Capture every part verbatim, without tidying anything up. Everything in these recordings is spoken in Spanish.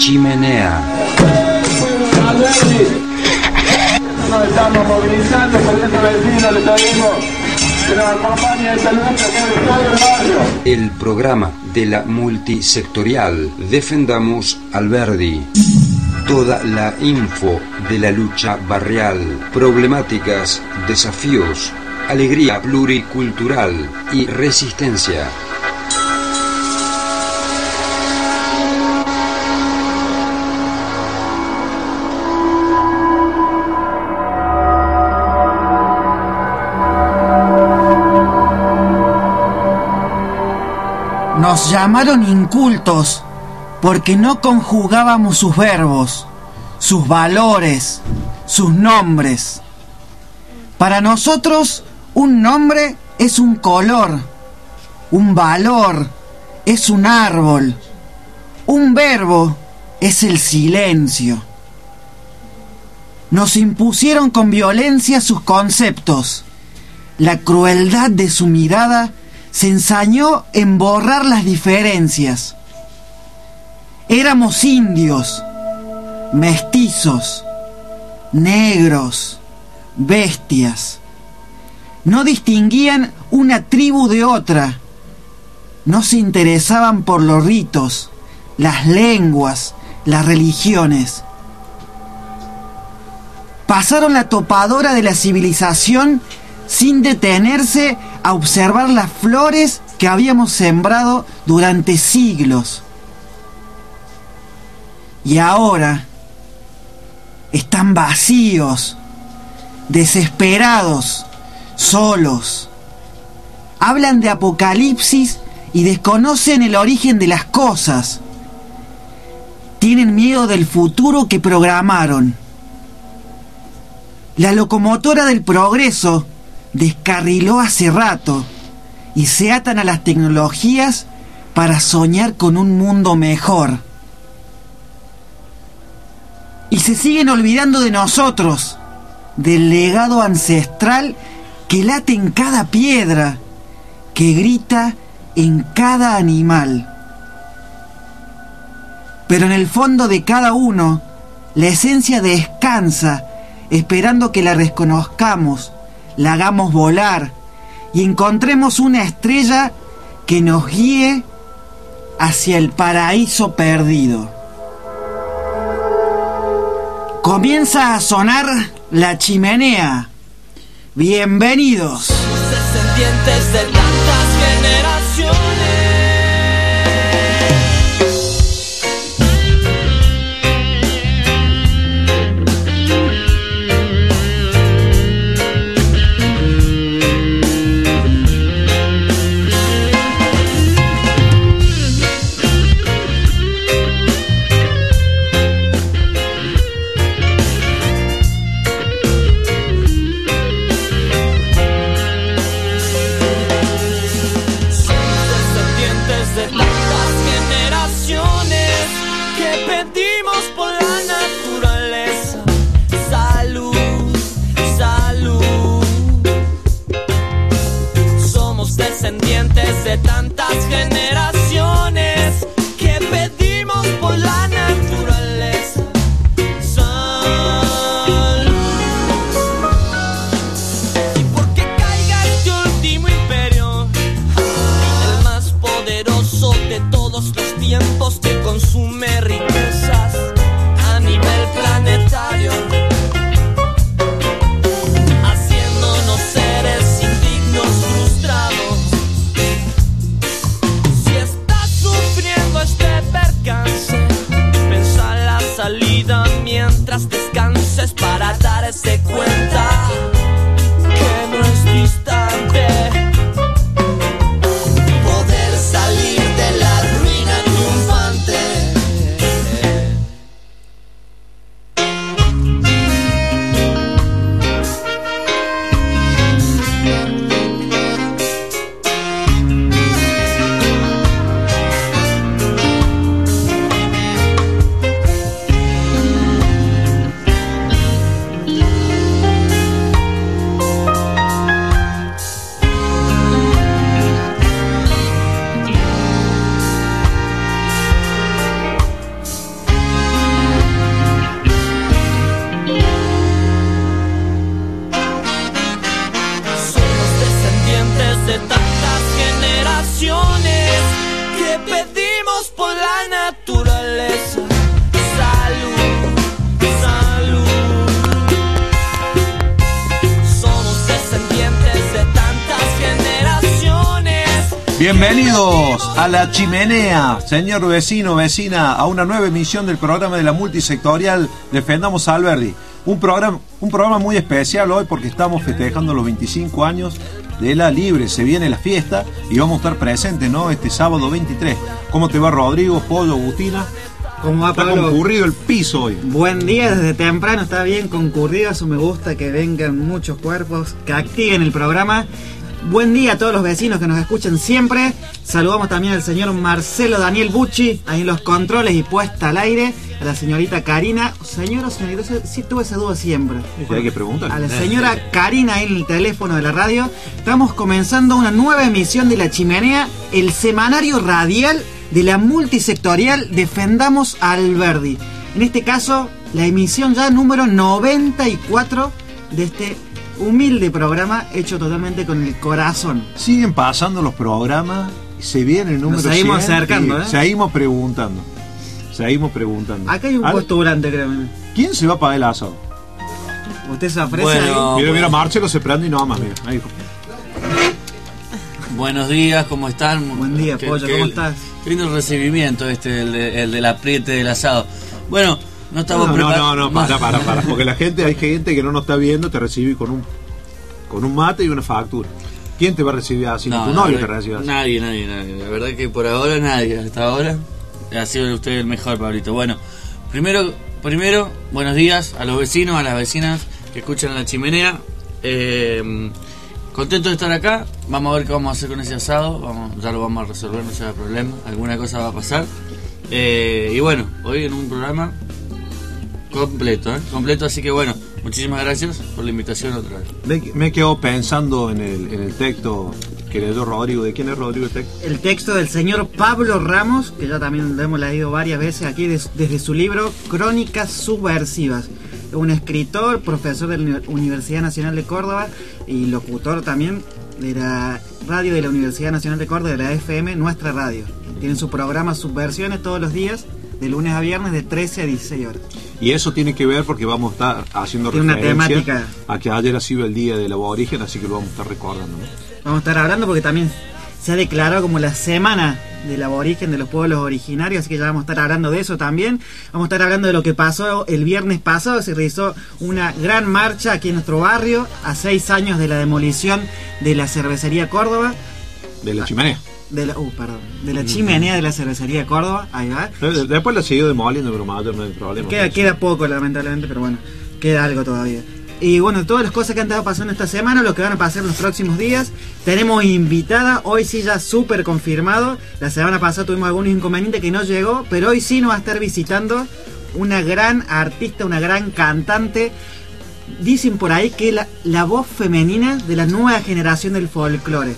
chimenea. Nos estamos movilizando, por eso vecinos le pedimos que nos acompañe esta lucha que es de todo el barrio. El programa de la multisectorial Defendamos Alberdi. Toda la info de la lucha barrial, problemáticas, desafíos, alegría pluricultural y resistencia. Nos llamaron incultos porque no conjugábamos sus verbos, sus valores, sus nombres. Para nosotros, un nombre es un color, un valor es un árbol, un verbo es el silencio. Nos impusieron con violencia sus conceptos. La crueldad de su mirada se ensañó en borrar las diferencias. Éramos indios, mestizos, negros, bestias. No distinguían una tribu de otra. No se interesaban por los ritos, las lenguas, las religiones. Pasaron la topadora de la civilización sin detenerse a observar las flores que habíamos sembrado durante siglos. Y ahora están vacíos, desesperados, solos. Hablan de apocalipsis y desconocen el origen de las cosas. Tienen miedo del futuro que programaron. La locomotora del progreso descarriló hace rato y se atan a las tecnologías para soñar con un mundo mejor. Y se siguen olvidando de nosotros, del legado ancestral que late en cada piedra, que grita en cada animal. Pero en el fondo de cada uno, la esencia descansa, esperando que la reconozcamos, la hagamos volar y encontremos una estrella que nos guíe hacia el paraíso perdido. Comienza a sonar la chimenea. Bienvenidos. Descendientes de tantas generaciones. Descendientes de tantas generaciones que pedimos por la naturaleza salud. Y porque caiga este último imperio, el más poderoso de todos los tiempos, que consume riquezas a nivel planetario, haciéndonos seres indignos, frustrados. Si es Bienvenidos a La Chimenea, señor vecino, vecina, a una nueva emisión del programa de la multisectorial Defendamos a Alberdi. Un programa, un programa muy especial hoy porque estamos festejando los veinticinco años de la Libre. Se viene la fiesta y vamos a estar presentes, ¿no? Este sábado veintitrés. ¿Cómo te va, Rodrigo, Pollo, Agustina? ¿Cómo va, Está Pablo? concurrido el piso hoy. Buen día, desde temprano está bien concurrido. Eso me gusta, que vengan muchos cuerpos, que activen el programa. Buen día a todos los vecinos que nos escuchan siempre. Saludamos también al señor Marcelo Daniel Bucci, ahí en los controles y puesta al aire. A la señorita Karina. Señora o señorita, sí tuve esa duda siempre. Hay que preguntar. A la señora Karina ahí en el teléfono de la radio. Estamos comenzando una nueva emisión de La Chimenea, el semanario radial de la multisectorial Defendamos a Alberdi. En este caso, la emisión ya número noventa y cuatro de este humilde programa hecho totalmente con el corazón. Siguen pasando los programas, se viene el número Nos seguimos cien, acercando, y ¿eh? Seguimos preguntando. Seguimos preguntando. Acá hay un ¿Al- postulante, creo. ¿Quién se va a pagar el asado? Usted se ofrece Bueno. ahí. Mira, mira, Marcelo se prende y no más, mira. Ahí. Buenos días, ¿cómo están? Buen día, Qué- Pollo, qué- ¿cómo estás? Qué lindo recibimiento este, el, de, el del apriete del asado. Bueno, no estamos No, no, preparados. no, no, para, para, para. Porque la gente, hay gente que no nos está viendo, te recibe con un con un mate y una factura. ¿Quién te va a recibir así? No, ¿Tu la novio te verdad- recibe así? Nadie, nadie, nadie. La verdad que por ahora nadie. Hasta ahora ha sido usted el mejor, Pablito. Bueno, primero, primero, buenos días a los vecinos, a las vecinas que escuchan La Chimenea. Eh, contento de estar acá. Vamos a ver qué vamos a hacer con ese asado. Vamos, ya lo vamos a resolver, no se haga problema. Alguna cosa va a pasar. Eh, y bueno, hoy en un programa completo, ¿eh? Completo, así que bueno, muchísimas gracias por la invitación otra vez. Me, me he quedado pensando en el, en el texto que leyó Rodrigo. ¿De quién es Rodrigo el texto? El texto del señor Pablo Ramos, que ya también lo hemos leído varias veces aquí des- desde su libro Crónicas Subversivas. Un escritor, profesor de la Uni- Universidad Nacional de Córdoba y locutor también de la radio de la Universidad Nacional de Córdoba, de la F M, Nuestra Radio. Tienen su programa Subversiones todos los días, de lunes a viernes, de trece a dieciséis horas. Y eso tiene que ver porque vamos a estar haciendo Tiene una referencia temática. a que ayer ha sido el día del aborigen, así que lo vamos a estar recordando, ¿no? Vamos a estar hablando porque también se ha declarado como la semana del aborigen, de los pueblos originarios, así que ya vamos a estar hablando de eso también. Vamos a estar hablando de lo que pasó el viernes pasado. Se realizó una gran marcha aquí en nuestro barrio a seis años de la demolición de la cervecería Córdoba, De la chimenea. de la, uh, perdón, de la chimenea de la cervecería Córdoba. Ahí va. Eh, Después la siguió demoliendo, pero mayor no hay problema. Queda, queda poco, lamentablemente, pero bueno, queda algo todavía. Y bueno, todas las cosas que han estado pasando esta semana, lo que van a pasar en los próximos días. Tenemos invitada, hoy sí ya súper confirmado. La semana pasada tuvimos algunos inconvenientes que no llegó, pero hoy sí nos va a estar visitando una gran artista, una gran cantante. Dicen por ahí que la, la voz femenina de la nueva generación del folclore.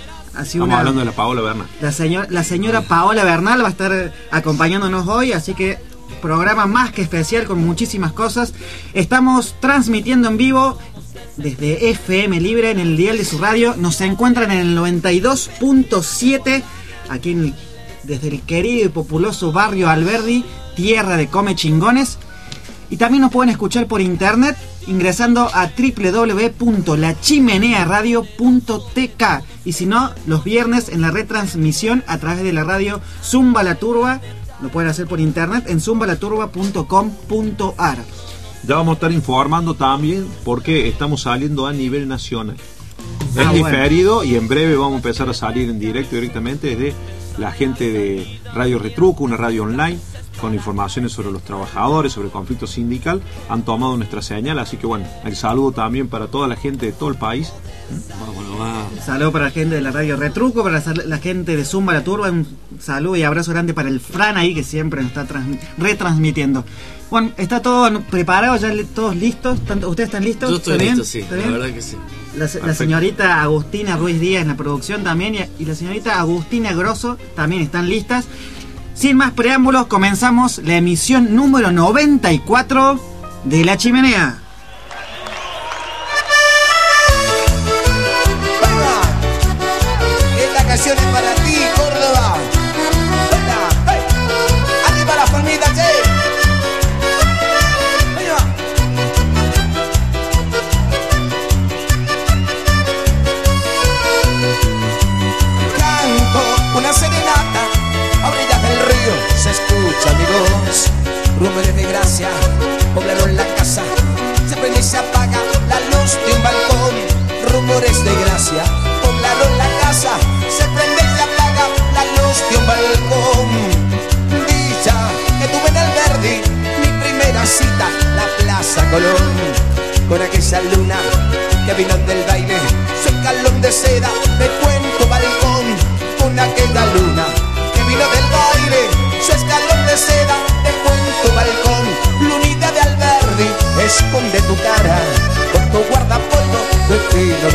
Así Estamos una- hablando de la Paola Bernal. la, señor, la señora Paola Bernal va a estar acompañándonos hoy, así que programa más que especial con muchísimas cosas. Estamos transmitiendo en vivo desde F M Libre en el dial de su radio. Nos encuentran en el noventa y dos punto siete aquí en el- desde el querido y populoso barrio Alberdi, tierra de come chingones. Y también nos pueden escuchar por internet ingresando a doble u doble u doble u punto la chimenea radio punto t k. Y si no, los viernes en la retransmisión a través de la radio Zumba La Turba. Lo pueden hacer por internet en zumba la turba punto com punto a r. Ya vamos a estar informando también porque estamos saliendo a nivel nacional. Es Ah, bueno. diferido y en breve vamos a empezar a salir en directo directamente desde la gente de Radio Retruco, una radio online con informaciones sobre los trabajadores, sobre el conflicto sindical. Han tomado nuestra señal, así que bueno, el saludo también para toda la gente de todo el país. Vámonos, vamos. Un saludo para la gente de la radio Retruco, para la, la gente de Zumba La Turba. Un saludo y abrazo grande para el Fran ahí que siempre nos está trans- retransmitiendo. Bueno, está todo preparado, ya li- todos listos. ¿Tanto- ¿Ustedes están listos? Yo estoy ¿Está bien? listo, sí, ¿Está la bien? verdad que sí. La, se- la Perfecto. señorita Agustina Ruiz Díaz en la producción también y, y la señorita Agustina Grosso también están listas. Sin más preámbulos, comenzamos la emisión número noventa y cuatro de La Chimenea. Esta canción es para ti, Córdoba. Venga, hey. Arriba las palmitas, che. Ahí va.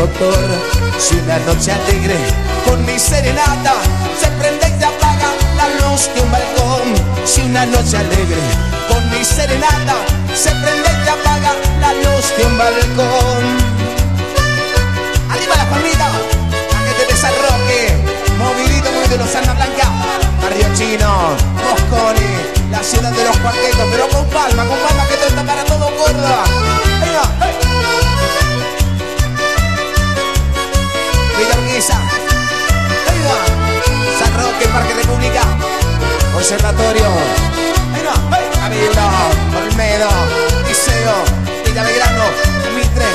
doctor. Si una noche alegre con mi serenata se prende y se apaga la luz de un balcón. Si una noche alegre con mi serenata se prende y se apaga la luz de un balcón. Arriba la palmita, para que te desarroque. Movidito, movidito, los Santa Blanca, Barrio Chino, Mosconi, la ciudad de los cuartetos, pero con palma, con palma, que todo está para todo Córdoba. Venga, hey. Villa Urquiza, venga, San Roque, Parque República, Observatorio, venga, hey. Cabildo, Olmedo, Liceo, Villa Belgrano, Mitre.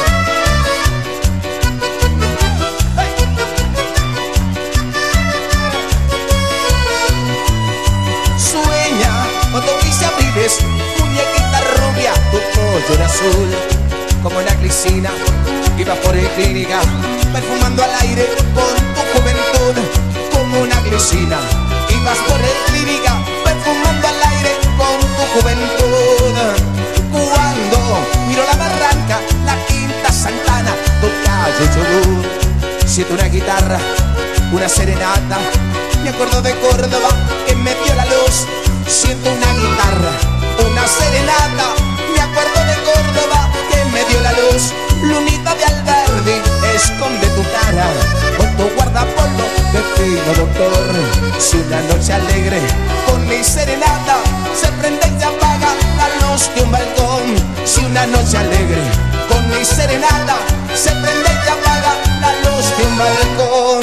Autopista Vives, muñequita rubia, tu pollo era azul, como la glicina, iba por el clínica, perfumando al aire con tu juventud, como una glicina, ibas por el clínica, perfumando al aire con tu juventud. Cuando miro la barranca, la Quinta Santana, tu calle Chubut, siento una guitarra, una serenata, me acuerdo de Córdoba que me dio la luz. Siento una guitarra, una serenata, me acuerdo de Córdoba que me dio la luz. Lunita de Alberdi, esconde tu cara con tu guardapolvo de fino doctor. Si una noche alegre con mi serenata se prende y se apaga la luz de un balcón. Si una noche alegre con mi serenata se prende y se apaga la luz de un balcón.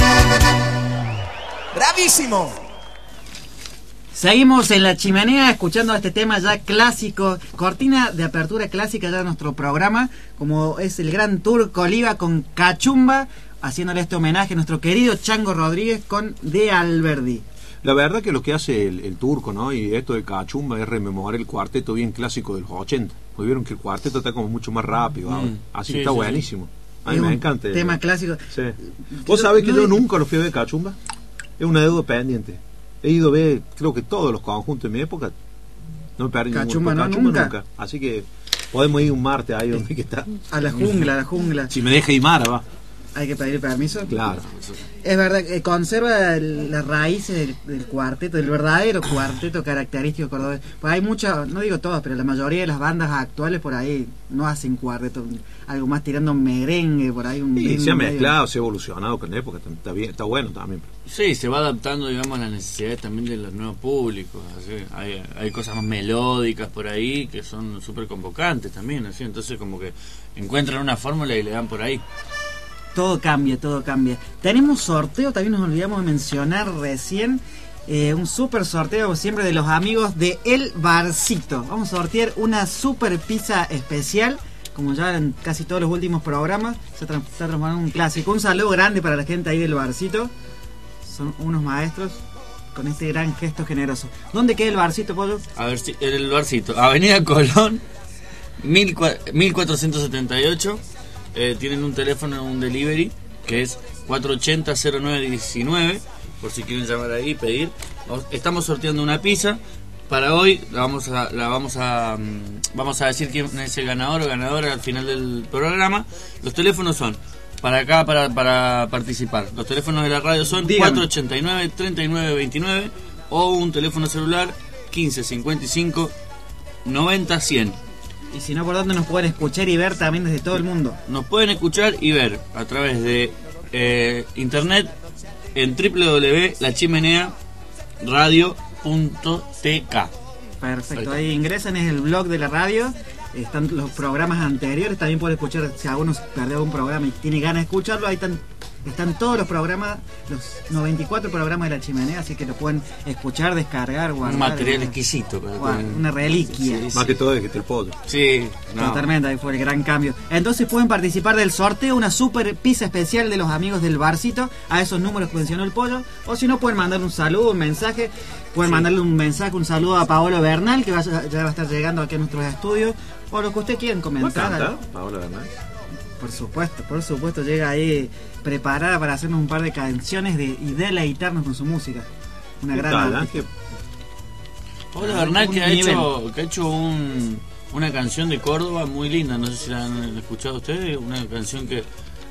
¡Bravísimo! Seguimos en La Chimenea escuchando este tema ya clásico, cortina de apertura clásica ya de nuestro programa, como es el gran Turco Oliva con Cachumba, haciéndole este homenaje a nuestro querido Chango Rodríguez con De Alberdi. La verdad que lo que hace el, el Turco, ¿no? Y esto de Cachumba es rememorar el cuarteto bien clásico de los ochenta. Pues vieron que el cuarteto está como mucho más rápido, mm, así sí, que está sí, buenísimo. A mí me encanta. Tema clásico. Sí. ¿Vos sabés que no, yo nunca lo fui a ver Cachumba? Es una deuda pendiente. He ido a ver, creo que todos los conjuntos de mi época. No me perdí Cachumba, ninguno. no, Cachumba nunca. nunca. Así que podemos ir un martes ahí donde que está. A la jungla, a la jungla. Si me deja Imara, va. Hay que pedir permiso. Claro. Es verdad que conserva el, las raíces del, del cuarteto, del verdadero cuarteto característico cordobés. Pues hay muchas, no digo todas, pero la mayoría de las bandas actuales por ahí no hacen cuarteto, algo más tirando merengue por ahí. Un sí, se ha mezclado, medio... se ha evolucionado con la época, está bien, está bueno también. Sí, se va adaptando, digamos, a las necesidades también de los nuevos públicos. Así. Hay, hay cosas más melódicas por ahí que son súper convocantes también, así. Entonces como que encuentran una fórmula y le dan por ahí. Todo cambia, todo cambia. Tenemos sorteo, también nos olvidamos de mencionar recién, eh, un super sorteo siempre de los amigos de El Barcito. Vamos a sortear una super pizza especial, como ya en casi todos los últimos programas, se está transformando en un clásico. Un saludo grande para la gente ahí del Barcito, son unos maestros con este gran gesto generoso. ¿Dónde queda El Barcito, Pollo? A ver, si, el Barcito, Avenida Colón, mil cuatrocientos setenta y ocho. Eh, tienen un teléfono, un delivery que es cuatro ochenta cero nueve diecinueve, por si quieren llamar ahí y pedir. Estamos sorteando una pizza para hoy. La vamos a, la vamos a, vamos a decir quién es el ganador o ganadora al final del programa. Los teléfonos son para acá para para participar. Los teléfonos de la radio son Dígame. cuatro ochenta y nueve treinta y nueve veintinueve o un teléfono celular quince cincuenta y cinco noventa cien. Y si no, ¿por dónde nos pueden escuchar y ver también desde todo el mundo? Nos pueden escuchar y ver a través de eh, internet en doble u doble u doble u punto la chimenea radio punto t k. Perfecto, ahí ingresan, es el blog de la radio, están los programas anteriores, también pueden escuchar, si alguno perdió algún programa y tiene ganas de escucharlo, ahí están, están todos los programas, los noventa y cuatro programas de La Chimenea, así que lo pueden escuchar, descargar, guardar. Un material una, exquisito. Guardar, una reliquia. Sí, sí. Más que todo es que te el pollo. Sí. No. Totalmente, ahí fue el gran cambio. Entonces pueden participar del sorteo, una super pizza especial de los amigos del Barcito, a esos números que mencionó el pollo, o si no pueden mandarle un saludo, un mensaje, pueden sí. mandarle un mensaje, un saludo a Paolo Bernal, que va, ya va a estar llegando aquí a nuestros estudios, o lo que ustedes quieran comentar. ¿Canta, Paolo Bernal? Por supuesto, por supuesto, llega ahí preparada para hacernos un par de canciones de, y deleitarnos con su música. Una gran artista. Paolo Bernal que ha, hecho, que ha hecho un, una canción de Córdoba muy linda, no sé si la han escuchado ustedes, una canción que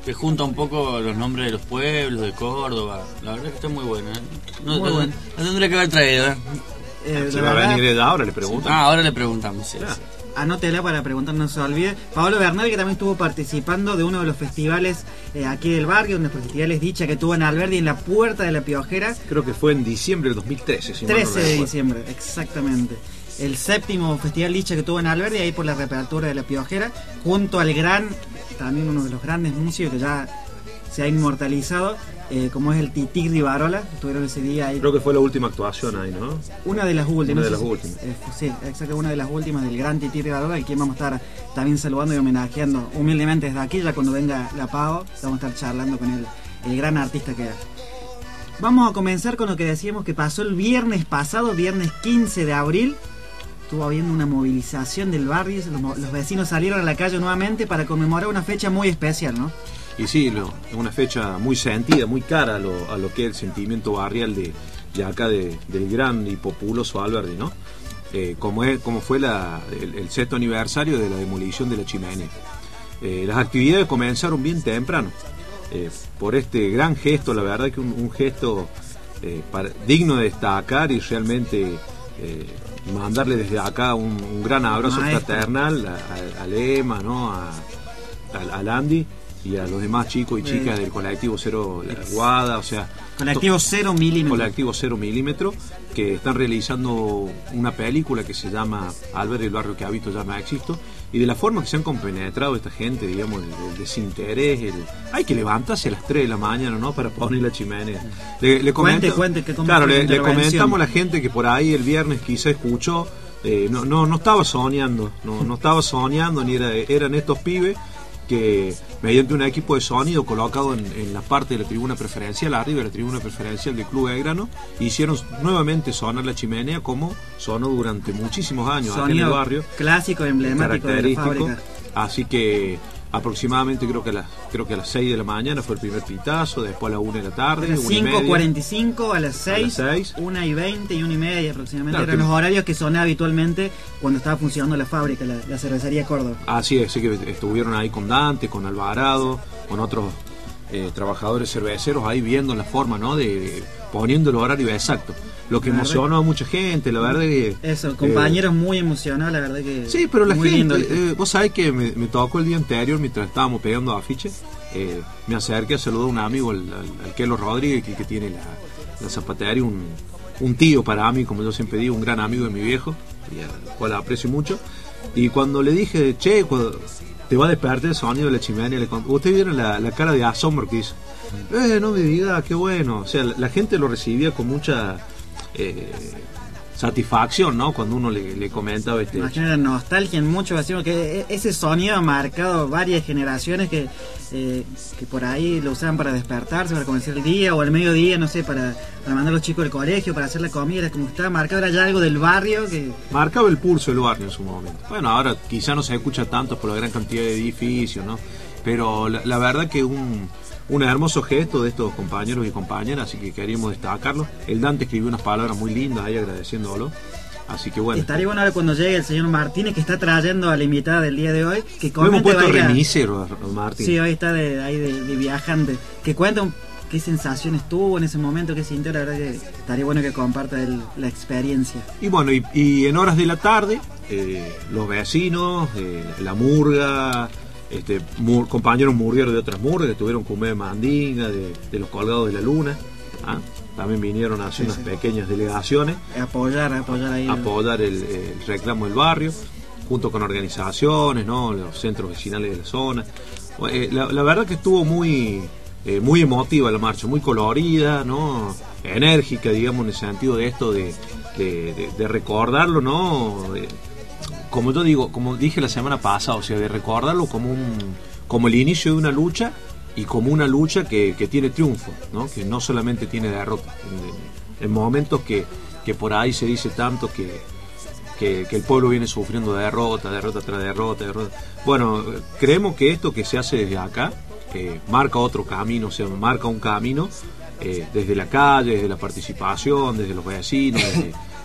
que junta un poco los nombres de los pueblos de Córdoba. La verdad que está muy buena. ¿eh? No, Muy la, bueno. la tendría que haber traído. ¿eh? Eh, Si la va a verdad, venir de ahora, le pregunto. Ah, ahora le preguntamos. Sí, Ah. sí. anótela para preguntar, no se olvide. Paolo Bernal, que también estuvo participando de uno de los festivales eh, aquí del barrio, uno de los festivales Dicha que tuvo en Alberdi, en la Puerta de la Piojera. Creo que fue en diciembre del dos mil trece, si mal no trece de recuerdo. diciembre, exactamente. El séptimo festival Dicha que tuvo en Alberdi, ahí por la reapertura de la Piojera, junto al gran, también uno de los grandes músicos que ya se ha inmortalizado, eh, como es el Tití Rivarola. Estuvieron ese día ahí. Creo que fue la última actuación ahí, ¿no? Una de las últimas. Una de no las sé si- últimas. eh, sí, exacto, una de las últimas del gran Tití Rivarola, al quien vamos a estar también saludando y homenajeando humildemente desde aquí. Ya cuando venga la Pavo, vamos a estar charlando con él, el gran artista que era. Vamos a comenzar con lo que decíamos que pasó el viernes pasado, viernes quince de abril. Estuvo habiendo una movilización del barrio, los, los vecinos salieron a la calle nuevamente para conmemorar una fecha muy especial, ¿no? Y sí, lo, es una fecha muy sentida, muy cara a lo, a lo que es el sentimiento barrial de, de acá, de, del gran y populoso Alberdi, ¿no? Eh, como, es, como fue la, el, el sexto aniversario de la demolición de la chimenea. Eh, las actividades comenzaron bien temprano, eh, por este gran gesto, la verdad que un, un gesto eh, para, digno de destacar y realmente eh, mandarle desde acá un, un gran abrazo Maestro. fraternal a, a, a Lema, ¿no? A, a, a Landy y a los demás chicos y chicas del colectivo Cero La Guada, o sea, Colectivo Cero Milímetro. colectivo Cero Milímetro, que están realizando una película que se llama Alberdi, el barrio que habito ya no existo, y de la forma que se han compenetrado esta gente, digamos, el, el desinterés, el, hay que levantarse a las tres de la mañana, ¿no?, para poner la chimenea. Le, le Cuente, comento- cuente, que cómo claro, fue la le, le intervención. comentamos a la gente que por ahí el viernes quizá escuchó, eh, no, no, no estaba soñando, no, no estaba soñando, ni era, eran estos pibes que mediante un equipo de sonido colocado en, en la parte de la tribuna preferencial, arriba de la tribuna preferencial del Club Belgrano, hicieron nuevamente sonar la chimenea como sonó durante muchísimos años aquí en el Sonido barrio, clásico, emblemático de la característico. fábrica. Así que aproximadamente creo que a las creo que a las seis de la mañana fue el primer pitazo, después a las una de la tarde, A las una y cinco media. cuarenta y cinco, a las A las seis, seis. una y veinte y una y media aproximadamente. Claro Eran que- los horarios que sonaba habitualmente cuando estaba funcionando la fábrica, la, la cervecería Córdoba. Así es, así que estuvieron ahí con Dante, con Alvarado, con otros eh, trabajadores cerveceros ahí viendo la forma, ¿no?, de poniendo el horario exacto. Lo que La emocionó a mucha gente, la verdad que... Eso, compañeros muy emocionados, la verdad que... Eh, sí, pero la muy gente, lindo. eh, vos sabés que me, me tocó el día anterior, mientras estábamos pegando afiches, eh, me acerqué a saludar a un amigo, al, al, al Kelo Rodríguez, que, que tiene la, la zapatería, un, un tío para mí, como yo siempre digo, un gran amigo de mi viejo, y al cual aprecio mucho. Y cuando le dije, che, cuando te va a despertar el sonido de la chimenea, le con- ustedes vieron la, la cara de asombro que hizo. Eh, no me diga, qué bueno. O sea, la, la gente lo recibía con mucha eh, satisfacción, ¿no? Cuando uno le, le comentaba este Imagino la nostalgia en muchos vecinos, que e- ese sonido ha marcado varias generaciones que, eh, que por ahí lo usaban para despertarse, para comenzar el día o al mediodía, no sé, para, para mandar a los chicos al colegio, para hacer la comida, era como que estaba marcado, era ya algo del barrio que... marcaba el pulso del barrio en su momento. Bueno, ahora quizá no se escucha tanto por la gran cantidad de edificios, ¿no? Pero la, la verdad que un, un hermoso gesto de estos compañeros y compañeras, así que queríamos destacarlo. El Dante escribió unas palabras muy lindas ahí agradeciéndolo. Así que bueno. Estaría bueno ahora cuando llegue el señor Martínez, que está trayendo a la invitada del día de hoy, que Lo hemos comente puesto varias- remisero a a Martín. Sí, hoy está de, ahí de, de viajante. Que cuenta un- qué sensaciones tuvo en ese momento, qué sintió. La verdad que estaría bueno que comparta el- la experiencia. Y bueno, y, y en horas de la tarde, eh, los vecinos, eh, la murga, este, mur- compañeros murgueros de otras murgas que estuvieron con de Mandinga, de, de los colgados de la luna, ¿ah? También vinieron a hacer Sí, unas sí. pequeñas delegaciones, Apoyar, apoyar ahí. a apoyar el, el reclamo del barrio, junto con organizaciones, ¿no?, los centros vecinales de la zona. Eh, la, la verdad que estuvo muy, eh, muy emotiva la marcha, muy colorida, ¿no?, enérgica, digamos, en el sentido de esto de, de, de- de recordarlo, ¿no?, De- como yo digo, como dije la semana pasada, o sea, de recordarlo como un como el inicio de una lucha y como una lucha que, que tiene triunfo, ¿no?, que no solamente tiene derrota. En, en momentos que, que por ahí se dice tanto que, que, que el pueblo viene sufriendo derrota, derrota tras derrota, derrota. Bueno, creemos que esto que se hace desde acá eh, marca otro camino, o sea, marca un camino eh, desde la calle, desde la participación, desde los vecinos, desde,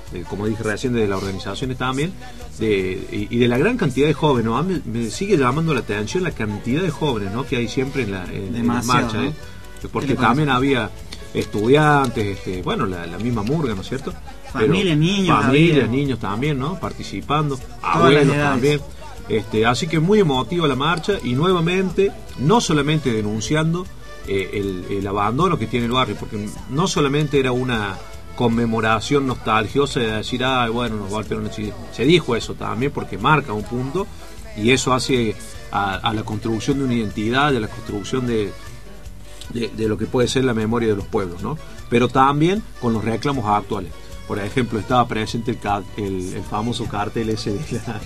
de, como dije recién, de las organizaciones también, de, y, y de la gran cantidad de jóvenes, ¿no? A mí me, me sigue llamando la atención la cantidad de jóvenes, ¿no? Que hay siempre en la, en, en la marcha, ¿no? ¿eh? Porque también había estudiantes, este, bueno, la, la misma murga, ¿no es cierto? Familias, niños. Familias, niños también, ¿no? Participando, abuelos también. Este, así que muy emotiva la marcha y nuevamente, no solamente denunciando eh, el, el abandono que tiene el barrio, porque no solamente era una conmemoración nostalgiosa de decir, ah, bueno, nos golpearon, se dijo eso también porque marca un punto y eso hace a, a la construcción de una identidad, de la construcción de, de, de lo que puede ser la memoria de los pueblos, ¿no? Pero también con los reclamos actuales. Por ejemplo, estaba presente el, el, el famoso cartel ese de la,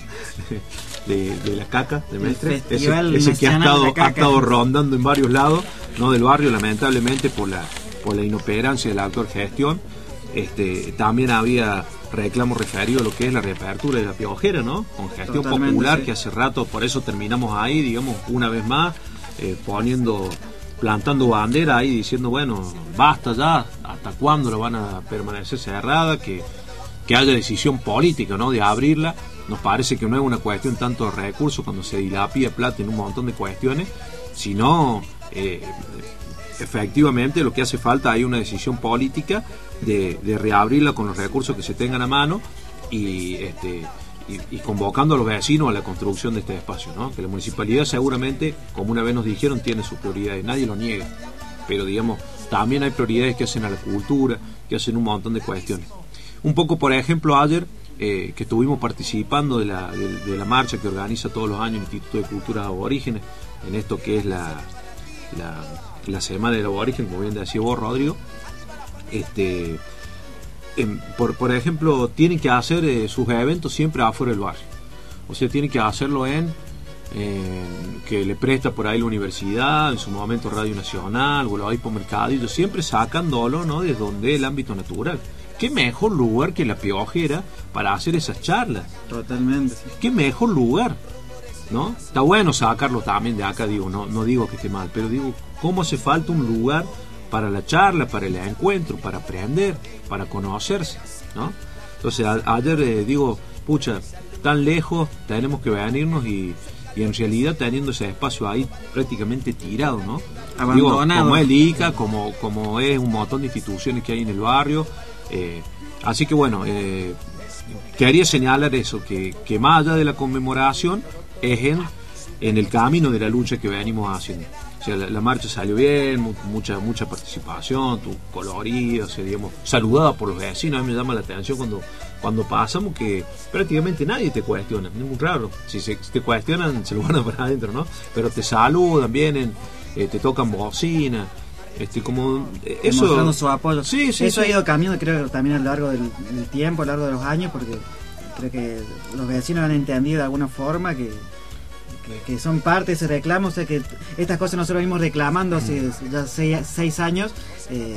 de, de la caca de Mestre, ese, ese que ha estado, ha estado rondando en varios lados, ¿no? Del barrio, lamentablemente por la por la inoperancia de la actual gestión. Este, también había reclamos referidos a lo que es la reapertura de la piojera, ¿no? Con gestión Totalmente, popular, sí. Que hace rato, por eso terminamos ahí, digamos, una vez más, eh, poniendo, plantando bandera ahí, diciendo, bueno, basta ya, ¿hasta cuándo lo van a permanecer cerrada? Que, que haya decisión política, ¿no? De abrirla. Nos parece que no es una cuestión tanto de recursos cuando se dilapida plata en un montón de cuestiones, sino eh, efectivamente lo que hace falta hay una decisión política de, de reabrirla con los recursos que se tengan a mano y, este, y, y convocando a los vecinos a la construcción de este espacio, ¿no? Que la municipalidad seguramente, como una vez nos dijeron, tiene sus prioridades, nadie lo niega, pero digamos, también hay prioridades que hacen a la cultura, que hacen un montón de cuestiones. Un poco, por ejemplo, ayer eh, que estuvimos participando de la, de, de la marcha que organiza todos los años el Instituto de Cultura Aborígenes, en esto que es la, la, la Semana del Aborigen, como bien decía vos, Rodrigo. Este, eh, por, por ejemplo, tienen que hacer eh, sus eventos siempre afuera del barrio. O sea, tienen que hacerlo en eh, que le presta por ahí la universidad, en su momento Radio Nacional, o lo hay por Mercadillo, siempre sacándolo, ¿no? Desde donde es el ámbito natural. ¿Qué mejor lugar que la Piojera para hacer esas charlas? Totalmente. ¿Qué mejor lugar? ¿No? Está bueno sacarlo también de acá, digo, no, no digo que esté mal, pero digo, ¿cómo hace falta un lugar para la charla, para el encuentro, para aprender, para conocerse, ¿no? Entonces a, ayer eh, digo, pucha, tan lejos tenemos que venirnos y, y en realidad teniendo ese espacio ahí prácticamente tirado, ¿no? Abandonado. Digo, como es el I C A, como, como es un montón de instituciones que hay en el barrio, eh, así que bueno, eh, quería señalar eso, que, que más allá de la conmemoración es en, en el camino de la lucha que venimos haciendo. O sea, la, la marcha salió bien, mu mucha mucha participación, tu colorido, o sea, digamos, saludada por los vecinos. A mí me llama la atención cuando, cuando pasamos que prácticamente nadie te cuestiona, es muy raro. Si, se, si te cuestionan, se lo van a para adentro, ¿no? Pero te saludan, vienen, eh, te tocan bocina, este, como eh, eso. Mostrando su apoyo. Sí, sí, eso sí. ha ido cambiando, creo, también a lo largo del, del tiempo, a lo largo de los años, porque creo que los vecinos han entendido de alguna forma que Que, que son parte de ese reclamo, o sea que estas cosas nosotros venimos reclamando hace ya seis, seis años, eh,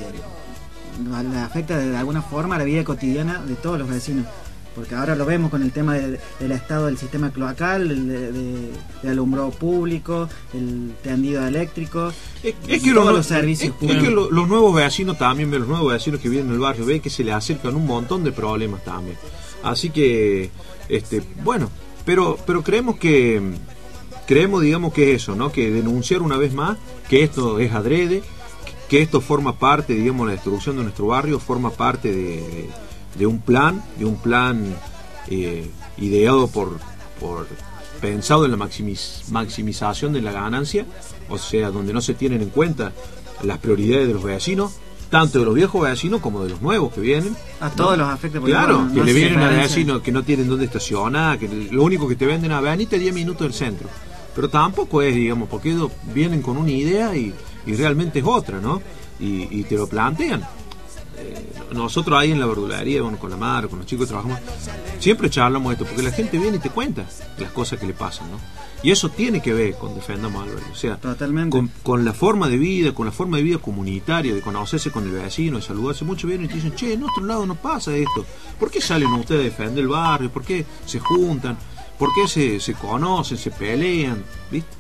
le afecta de alguna forma a la vida cotidiana de todos los vecinos, porque ahora lo vemos con el tema de, del estado del sistema cloacal, de, de, de alumbrado público, el tendido eléctrico, es, es que todos lo, los servicios es, es que lo, los nuevos vecinos también ven, los nuevos vecinos que viven en el barrio, ven que se les acercan un montón de problemas también, así que este bueno, pero pero creemos que Creemos, digamos, que es eso, ¿no? Que denunciar una vez más que esto es adrede, que esto forma parte, digamos, la destrucción de nuestro barrio, forma parte de, de, de un plan, de un plan eh, ideado por, por, pensado en la maximiz, maximización de la ganancia, o sea, donde no se tienen en cuenta las prioridades de los vecinos, tanto de los viejos vecinos como de los nuevos que vienen. A todos ¿no? los afecta. Claro, no, que no le vienen a diferencia. vecinos que no tienen dónde estacionar, que lo único que te venden a venite diez minutos del centro. Pero tampoco es, digamos, porque ellos vienen con una idea y, y realmente es otra, ¿no? Y, y te lo plantean. Eh, nosotros ahí en la verdulería, bueno, con la madre, con los chicos que trabajamos, siempre charlamos de esto, porque la gente viene y te cuenta las cosas que le pasan, ¿no? Y eso tiene que ver con Defendamos al Barrio, o sea, Totalmente. Con, con la forma de vida, con la forma de vida comunitaria, de conocerse con el vecino, de saludarse. Muchos vienen y te dicen, che, en otro lado no pasa esto. ¿Por qué salen ustedes a defender el barrio? ¿Por qué se juntan? ¿Por qué se, se conocen, se pelean? ¿Viste?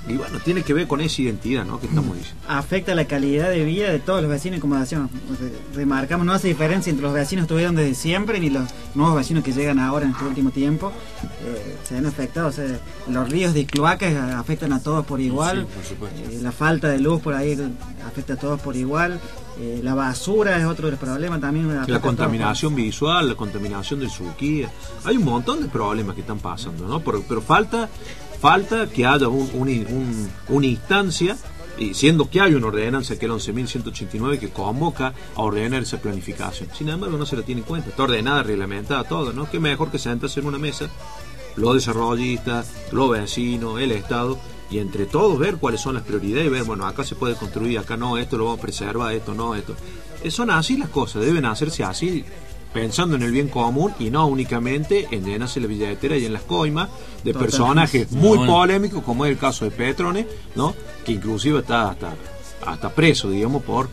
Y bueno, tiene que ver con esa identidad, ¿no?, que estamos diciendo. Afecta la calidad de vida de todos los vecinos, como decíamos, remarcamos, no hace diferencia entre los vecinos que estuvieron desde siempre ni los nuevos vecinos que llegan ahora en este último tiempo. Eh, se han afectado, o sea, los ríos de cloacas afectan a todos por igual. Sí, por supuesto. Eh, la falta de luz por ahí afecta a todos por igual. Eh, la basura es otro de los problemas también. La contaminación visual, la contaminación del Suquía. Hay un montón de problemas que están pasando, ¿no? Pero, pero falta falta que haya un, un, un, una instancia, y siendo que hay una ordenanza que es la once mil ciento ochenta y nueve que convoca a ordenar esa planificación. Sin embargo, no se la tiene en cuenta. Está ordenada, reglamentada, todo, ¿no? Qué mejor que sentarse en una mesa los desarrollistas, los vecinos, el Estado, y entre todos ver cuáles son las prioridades y ver, bueno, acá se puede construir, acá no, esto lo vamos a preservar, esto no, esto. Son así las cosas, deben hacerse así, pensando en el bien común y no únicamente en llenarse la billetera y en las coimas de Total. personajes muy bueno. polémicos, como es el caso de Petrone, ¿no?, que inclusive está hasta, hasta preso, digamos, por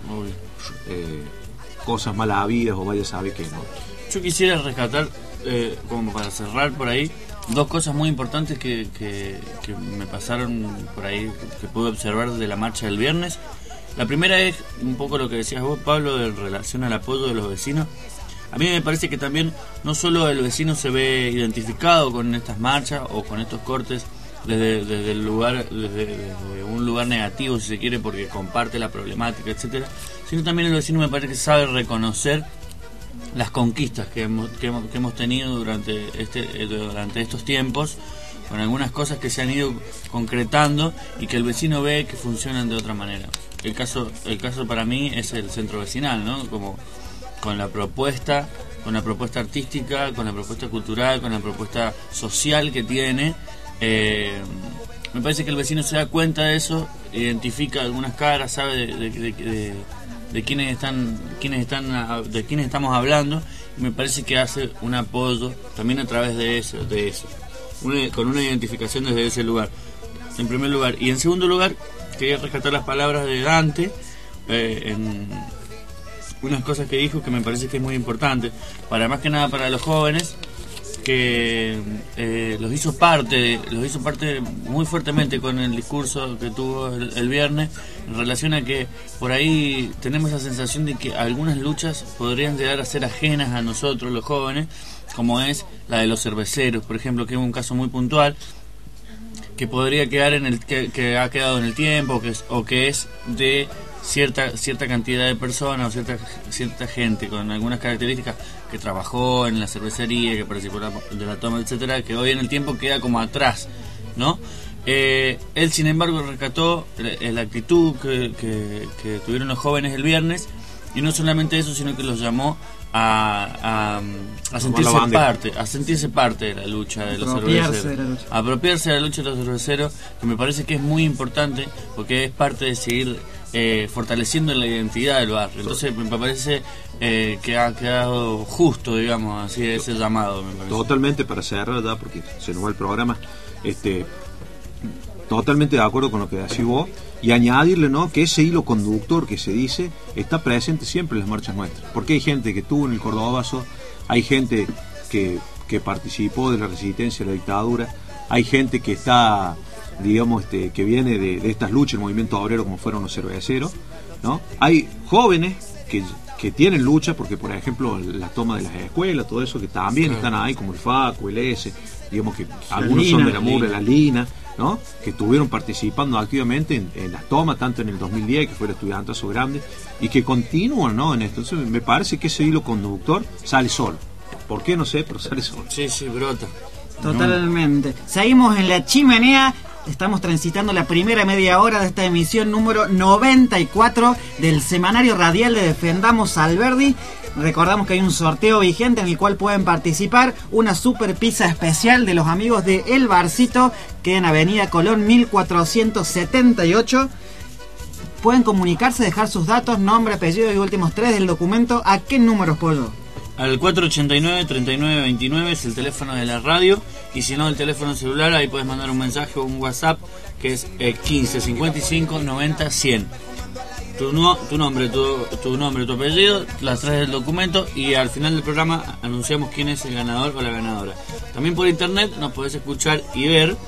eh, cosas mal habidas o vaya a saber qué, ¿no? Yo quisiera rescatar, eh, como para cerrar por ahí, dos cosas muy importantes que, que, que me pasaron por ahí, que pude observar de la marcha del viernes. La primera es un poco lo que decías vos, Pablo, en relación al apoyo de los vecinos. A mí me parece que también no solo el vecino se ve identificado con estas marchas o con estos cortes desde, desde el lugar, desde, desde un lugar negativo, si se quiere, porque comparte la problemática, etcétera, sino también el vecino me parece que sabe reconocer las conquistas que hemos, que hemos, que hemos tenido durante este durante estos tiempos, con algunas cosas que se han ido concretando y que el vecino ve que funcionan de otra manera. El caso el caso para mí es el centro vecinal, ¿no? Como con la propuesta, con la propuesta artística, con la propuesta cultural, con la propuesta social que tiene. Eh, me parece que el vecino se da cuenta de eso, identifica algunas caras, sabe de, de, de, de, de quiénes están, quiénes están, de quiénes estamos hablando, y me parece que hace un apoyo también a través de eso, de eso, una, con una identificación desde ese lugar, en primer lugar. Y en segundo lugar, quería rescatar las palabras de Dante, eh, en unas cosas que dijo que me parece que es muy importante, para más que nada para los jóvenes, que eh, los hizo parte, los hizo parte muy fuertemente con el discurso que tuvo el, el viernes, en relación a que por ahí tenemos la sensación de que algunas luchas podrían llegar a ser ajenas a nosotros los jóvenes, como es la de los cerveceros, por ejemplo, que es un caso muy puntual, que podría quedar en el que, que ha quedado en el tiempo, que es, o que es de cierta cierta cantidad de personas o cierta cierta gente con algunas características que trabajó en la cervecería, que participó de la toma, etcétera, que hoy en el tiempo queda como atrás, ¿no? Eh, él, sin embargo, rescató la, la actitud que, que, que tuvieron los jóvenes el viernes, y no solamente eso, sino que los llamó a, a, a sentirse parte, a sentirse parte de la lucha de los cerveceros, de la lucha. A apropiarse de la lucha de los cerveceros, que me parece que es muy importante, porque es parte de seguir eh, fortaleciendo la identidad del barrio. Entonces me parece eh, que ha quedado justo, digamos así, ese llamado. Me parece. Totalmente, para cerrar ya, porque se nos va el programa, este, totalmente de acuerdo con lo que decís vos. Y añadirle, ¿no?, que ese hilo conductor que se dice está presente siempre en las marchas nuestras, porque hay gente que estuvo en el Cordobazo, hay gente que, que participó de la resistencia a la dictadura, hay gente que está, digamos, este, que viene de, de estas luchas, el movimiento obrero, como fueron los cerveceros, ¿no? Hay jóvenes que, que tienen lucha, porque por ejemplo la toma de las escuelas, todo eso, que también claro. están ahí, como el FACU, el ESE, digamos que la algunos Lina, son de la Murre, la Lina, ¿no?, que estuvieron participando activamente en, en las tomas, tanto en el dos mil diez, que fue el estudiantazo grande, y que continúan, ¿no?, en esto. Entonces me parece que ese hilo conductor sale solo. ¿Por qué? No sé, pero sale solo. Sí, sí, brota. Totalmente. No. Seguimos en La Chimenea. Estamos transitando la primera media hora de esta emisión número noventa y cuatro del semanario radial de Defendamos Alberdi. Recordamos que hay un sorteo vigente en el cual pueden participar. Una super pizza especial de los amigos de El Barcito, que en Avenida Colón mil cuatrocientos setenta y ocho. Pueden comunicarse, dejar sus datos, nombre, apellido y últimos tres del documento. ¿A qué números, Pollo? Al cuatro ochenta y nueve, treinta y nueve veintinueve es el teléfono de la radio, y si no, el teléfono celular, ahí puedes mandar un mensaje o un WhatsApp, que es eh, quince cincuenta y cinco noventa cien. Tu, no, tu nombre, tu, tu nombre, tu apellido, las tres del documento, y al final del programa anunciamos quién es el ganador o la ganadora. También por internet nos podés escuchar y ver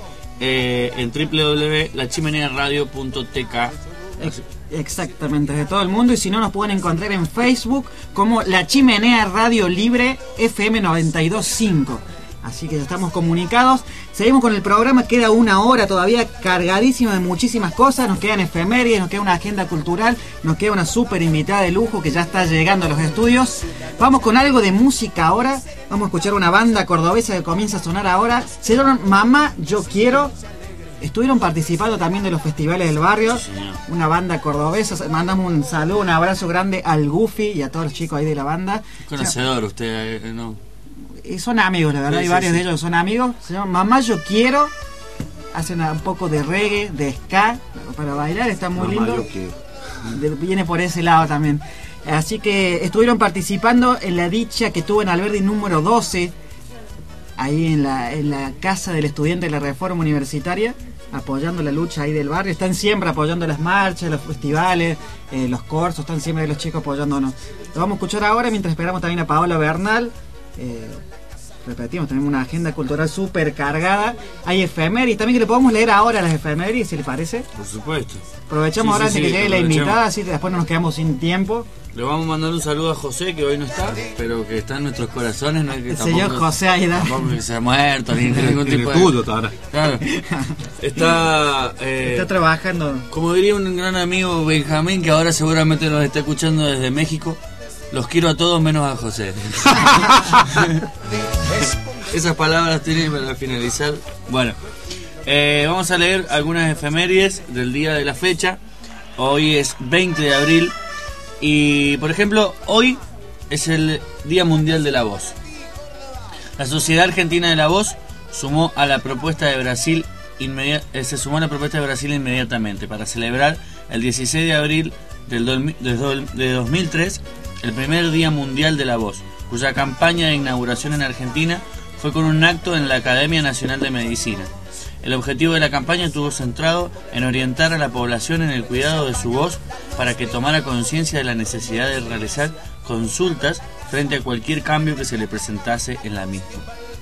eh, en doble u doble u doble u punto la chimenea radio punto t k. Exactamente, de todo el mundo. Y si no, nos pueden encontrar en Facebook como La Chimenea Radio Libre F M noventa y dos punto cinco. Así que ya estamos comunicados. Seguimos con el programa, queda una hora todavía cargadísimo de muchísimas cosas. Nos quedan efemérides, nos queda una agenda cultural, nos queda una súper invitada de lujo que ya está llegando a los estudios. Vamos con algo de música ahora. Vamos a escuchar una banda cordobesa que comienza a sonar ahora. Se llaman Mamá Yo Quiero. Estuvieron participando también de los festivales del barrio. Sí, una banda cordobesa. Mandamos un saludo, un abrazo grande al Goofy y a todos los chicos ahí de la banda. Conocedor, o sea, usted, eh, ¿no? Y son amigos, la verdad, sí, hay sí, varios sí. de ellos que son amigos. Se llaman Mamá Yo Quiero. Hacen un poco de reggae, de ska, para bailar, está muy Mamá lindo. Yo Quiero. Viene por ese lado también. Así que estuvieron participando en la dicha que tuvo en Alberdi número doce, ahí en la, en la casa del estudiante de la Reforma Universitaria, apoyando la lucha ahí del barrio. Están siempre apoyando las marchas, los festivales, eh, los cursos, están siempre los chicos apoyándonos. Lo vamos a escuchar ahora mientras esperamos también a Paola Bernal. Eh, repetimos, tenemos una agenda cultural súper cargada. Hay efemérides también que le podemos leer ahora las efemérides, si le parece. Por supuesto. Aprovechamos sí, ahora sí, antes sí, que llegue la invitada, así después no nos quedamos sin tiempo. Le vamos a mandar un saludo a José, que hoy no está, pero que está en nuestros corazones. No hay que el señor tampoco, José Aida. Tampoco que se ha muerto, ni ningún tipo de... tuyo, claro. Está, eh, está trabajando. Como diría un gran amigo, Benjamín, que ahora seguramente nos está escuchando desde México. Los quiero a todos menos a José. Esas palabras tienen para finalizar. Bueno, eh, vamos a leer algunas efemérides del día de la fecha. Hoy es veinte de abril. Y, por ejemplo, hoy es el Día Mundial de la Voz. La Sociedad Argentina de la Voz sumó a la propuesta de Brasil inmedi- eh, se sumó a la propuesta de Brasil inmediatamente para celebrar el dieciséis de abril del do- de, do- de dos mil tres el primer Día Mundial de la Voz, cuya campaña de inauguración en Argentina fue con un acto en la Academia Nacional de Medicina. El objetivo de la campaña estuvo centrado en orientar a la población en el cuidado de su voz para que tomara conciencia de la necesidad de realizar consultas frente a cualquier cambio que se le presentase en la misma.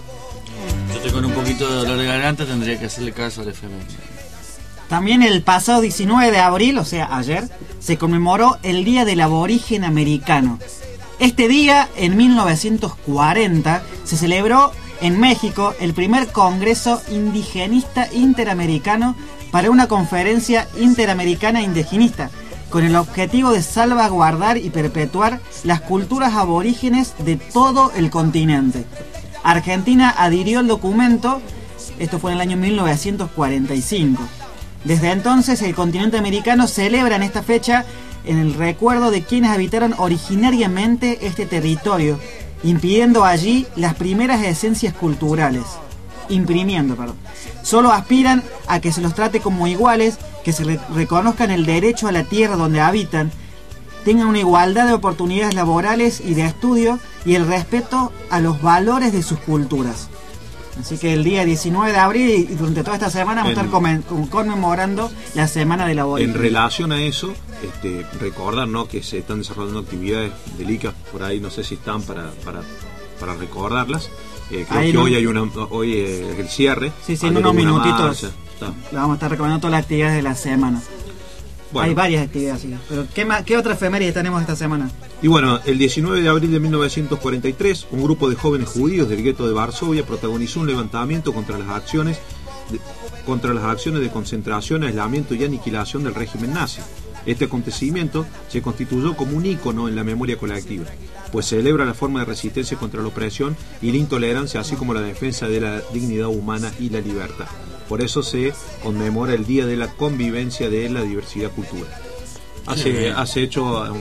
Yo estoy con un poquito de dolor de garganta, tendría que hacerle caso al efeméride. También el pasado diecinueve de abril, o sea, ayer, se conmemoró el Día del Aborigen Americano. Este día, en mil novecientos cuarenta, se celebró en México el primer Congreso Indigenista Interamericano para una conferencia interamericana indigenista, con el objetivo de salvaguardar y perpetuar las culturas aborígenes de todo el continente. Argentina adhirió al documento, esto fue en el año mil novecientos cuarenta y cinco. Desde entonces el continente americano celebra en esta fecha en el recuerdo de quienes habitaron originariamente este territorio, impidiendo allí las primeras esencias culturales, imprimiendo, perdón. Solo aspiran a que se los trate como iguales, que se re- reconozcan el derecho a la tierra donde habitan, tengan una igualdad de oportunidades laborales y de estudio y el respeto a los valores de sus culturas. Así que el día diecinueve de abril y durante toda esta semana vamos a estar comen- conmemorando la Semana del Aborigen. En relación a eso, este, recordar, ¿no?, que se están desarrollando actividades del I C A, por ahí no sé si están para, para, para recordarlas. Eh, creo ahí que no. hoy hay una hoy eh, el cierre. Sí, sí, en unos minutitos le vamos a estar recomendando todas las actividades de la semana. Bueno. Hay varias actividades, sí. Pero ¿qué, más, ¿qué otras efemérides tenemos esta semana? Y bueno, el diecinueve de abril de mil novecientos cuarenta y tres, un grupo de jóvenes judíos del gueto de Varsovia protagonizó un levantamiento contra las acciones de, contra las acciones de concentración, aislamiento y aniquilación del régimen nazi. Este acontecimiento se constituyó como un ícono en la memoria colectiva, pues celebra la forma de resistencia contra la opresión y la intolerancia, así como la defensa de la dignidad humana y la libertad. Por eso se conmemora el Día de la Convivencia de la Diversidad Cultural. Hace, hace hecho un,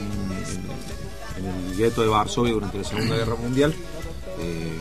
en, en el gueto de Varsovia durante la Segunda Guerra Mundial, eh,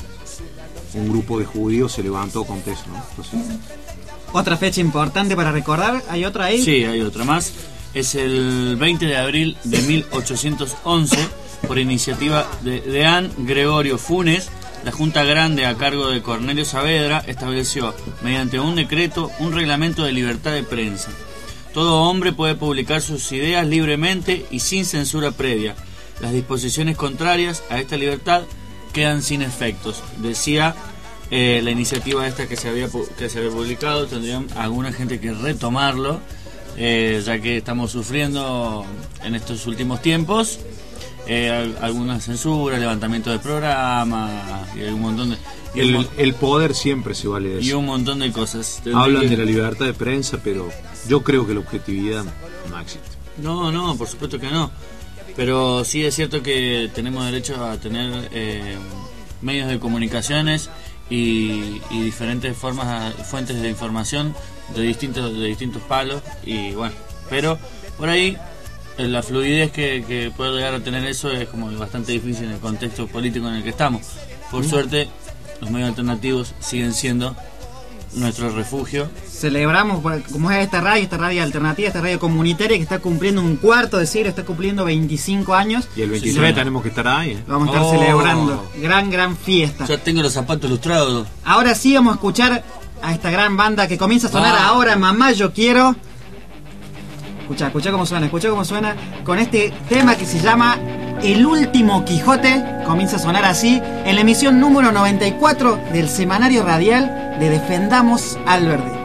un grupo de judíos se levantó contra eso, ¿no? Entonces, otra fecha importante para recordar, ¿hay otra ahí? Sí, hay otra más. Es el veinte de abril de mil ochocientos once, por iniciativa de Deán Gregorio Funes. La Junta Grande, a cargo de Cornelio Saavedra, estableció, mediante un decreto, un reglamento de libertad de prensa. Todo hombre puede publicar sus ideas libremente y sin censura previa. Las disposiciones contrarias a esta libertad quedan sin efectos, decía eh, la iniciativa esta que se había que se había publicado, tendrían alguna gente que retomarlo, eh, ya que estamos sufriendo en estos últimos tiempos eh, alguna censura, levantamiento de programas y un montón de y el, un, el poder siempre se vale de eso. Y un montón de cosas. Hablan que... de la libertad de prensa, pero yo creo que la objetividad no existe. No, no, por supuesto que no. Pero sí es cierto que tenemos derecho a tener eh, medios de comunicaciones y, y diferentes formas, fuentes de información de distintos de distintos palos y bueno, pero por ahí la fluidez que, que puede llegar a tener eso es como bastante difícil en el contexto político en el que estamos. Por mm. suerte, los medios alternativos siguen siendo nuestro refugio. Celebramos, como es esta radio, esta radio alternativa, esta radio comunitaria que está cumpliendo un cuarto de siglo, está cumpliendo veinticinco años. Y el veintitrés sí, tenemos que estar ahí. ¿eh? Vamos a estar oh. celebrando. Gran, gran fiesta. Ya tengo los zapatos lustrados. Ahora sí vamos a escuchar a esta gran banda que comienza a sonar ah. ahora, Mamá Yo Quiero. Escucha, escucha cómo suena, escucha cómo suena con este tema que se llama El Último Quijote. Comienza a sonar así en la emisión número noventa y cuatro del semanario radial de Defendamos al Verde.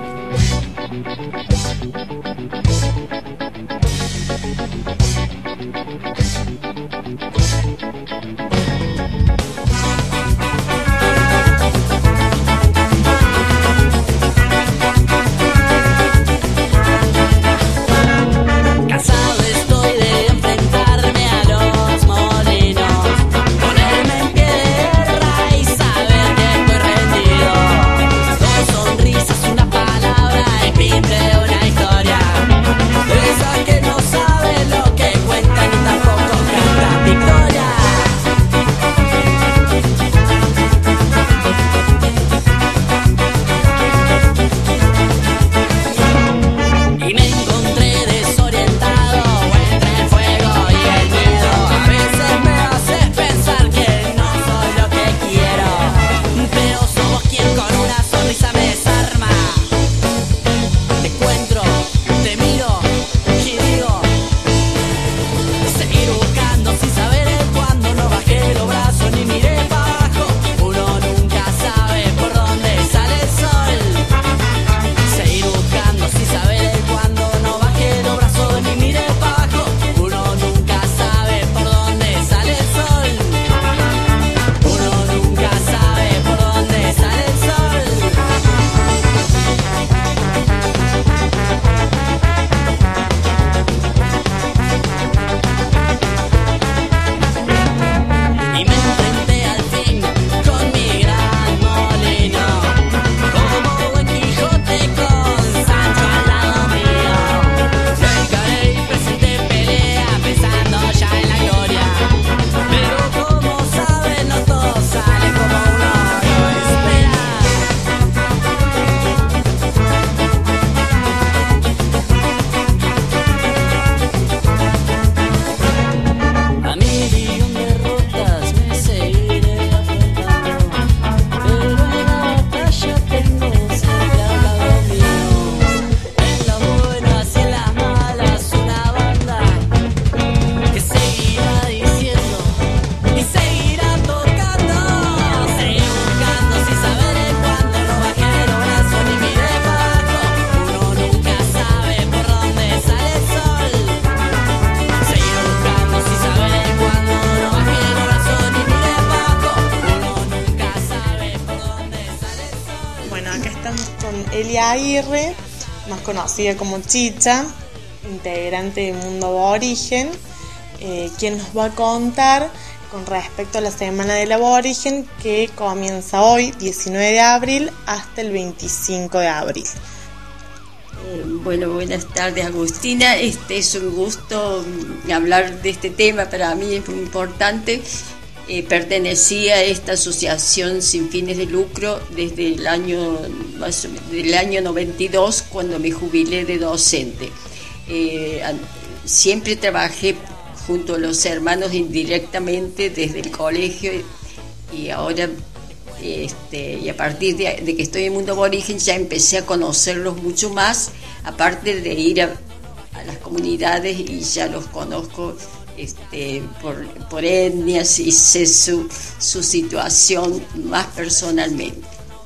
Aguirre, más conocida como Chicha, integrante de Mundo Aborigen, eh, quien nos va a contar con respecto a la Semana del Aborigen que comienza hoy, diecinueve de abril, hasta el veinticinco de abril. Eh, bueno, buenas tardes, Agustina. Este es un gusto hablar de este tema, para mí es muy importante. Eh, pertenecía a esta asociación sin fines de lucro desde el año más o menos, del año noventa y dos, cuando me jubilé de docente. Eh, siempre trabajé junto a los hermanos indirectamente desde el colegio y ahora este, y a partir de, de que estoy en Mundo Aborigen ya empecé a conocerlos mucho más, aparte de ir a, a las comunidades y ya los conozco Este, por, por etnias y sé su, su situación más personalmente.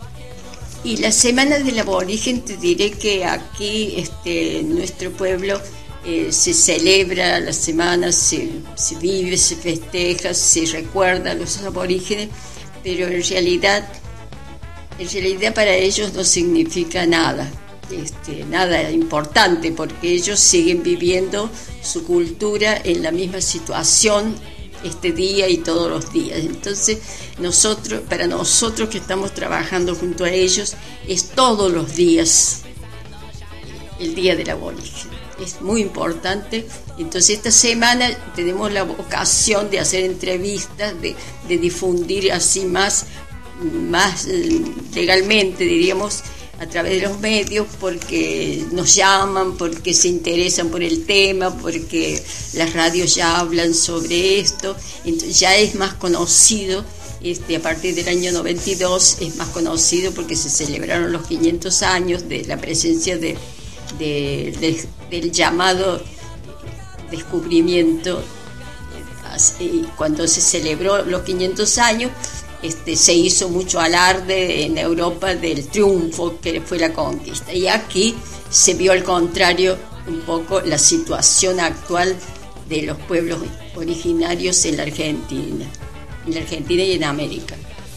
Y la Semana del Aborigen, te diré que aquí este, en nuestro pueblo eh, se celebra la semana, se, se vive, se festeja, se recuerda a los aborígenes, pero en realidad, en realidad para ellos no significa nada, este, nada importante, porque ellos siguen viviendo su cultura en la misma situación este día y todos los días. Entonces nosotros, para nosotros que estamos trabajando junto a ellos, es todos los días el día del aborigen, es muy importante. Entonces esta semana tenemos la ocasión de hacer entrevistas, de, de difundir así más, más legalmente, diríamos, a través de los medios, porque nos llaman, porque se interesan por el tema, porque las radios ya hablan sobre esto. Entonces ya es más conocido, este, a partir del año noventa y dos es más conocido porque se celebraron los quinientos años de la presencia de, de, de, del llamado descubrimiento. Y cuando se celebró los quinientos años, Este, se hizo mucho alarde en Europa del triunfo que fue la conquista, y aquí se vio al contrario un poco la situación actual de los pueblos originarios en la Argentina, en la Argentina y en América.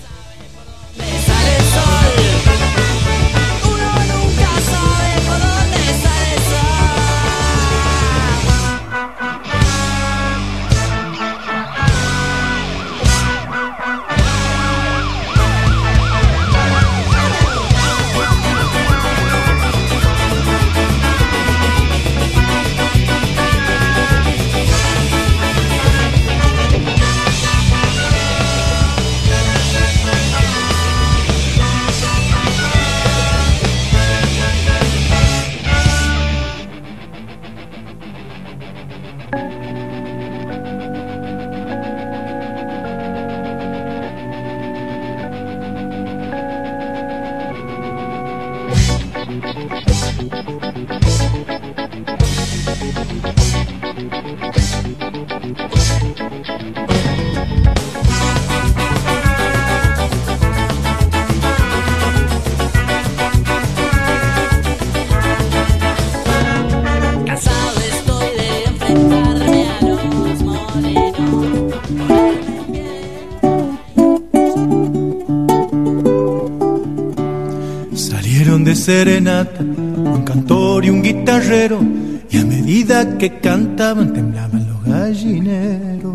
Serenata, un cantor y un guitarrero, y a medida que cantaban temblaban los gallineros.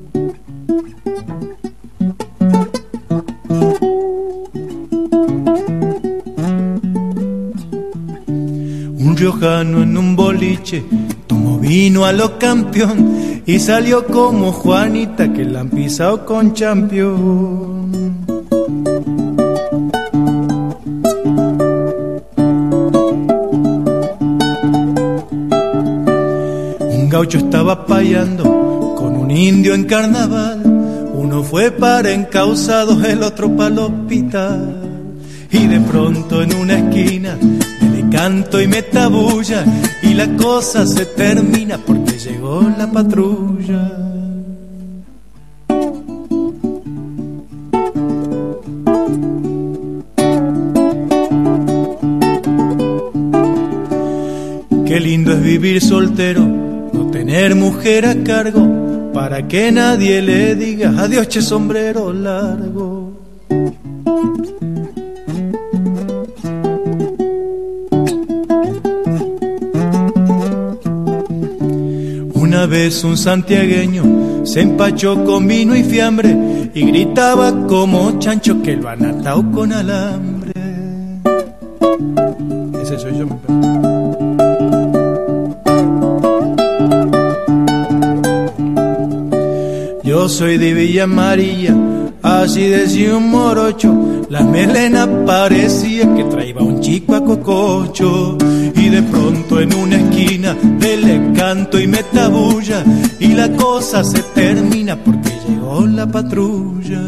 Un riojano en un boliche tomó vino a lo campeón y salió como Juanita que la han pisado con champión. Gaucho estaba payando con un indio en carnaval. Uno fue para encausados, el otro para el hospital. Y de pronto en una esquina me le canto y me tabulla, y la cosa se termina porque llegó la patrulla. Qué lindo es vivir soltero, no tener mujer a cargo, para que nadie le diga adiós che sombrero largo. Una vez un santiagueño se empachó con vino y fiambre y gritaba como chancho que lo han atado con alambre. Ese soy yo, mi perro. Yo soy de Villa María, así decía un morocho. La melena parecía que traía un chico a cococho. Y de pronto en una esquina le canto y me tabulla, y la cosa se termina porque llegó la patrulla.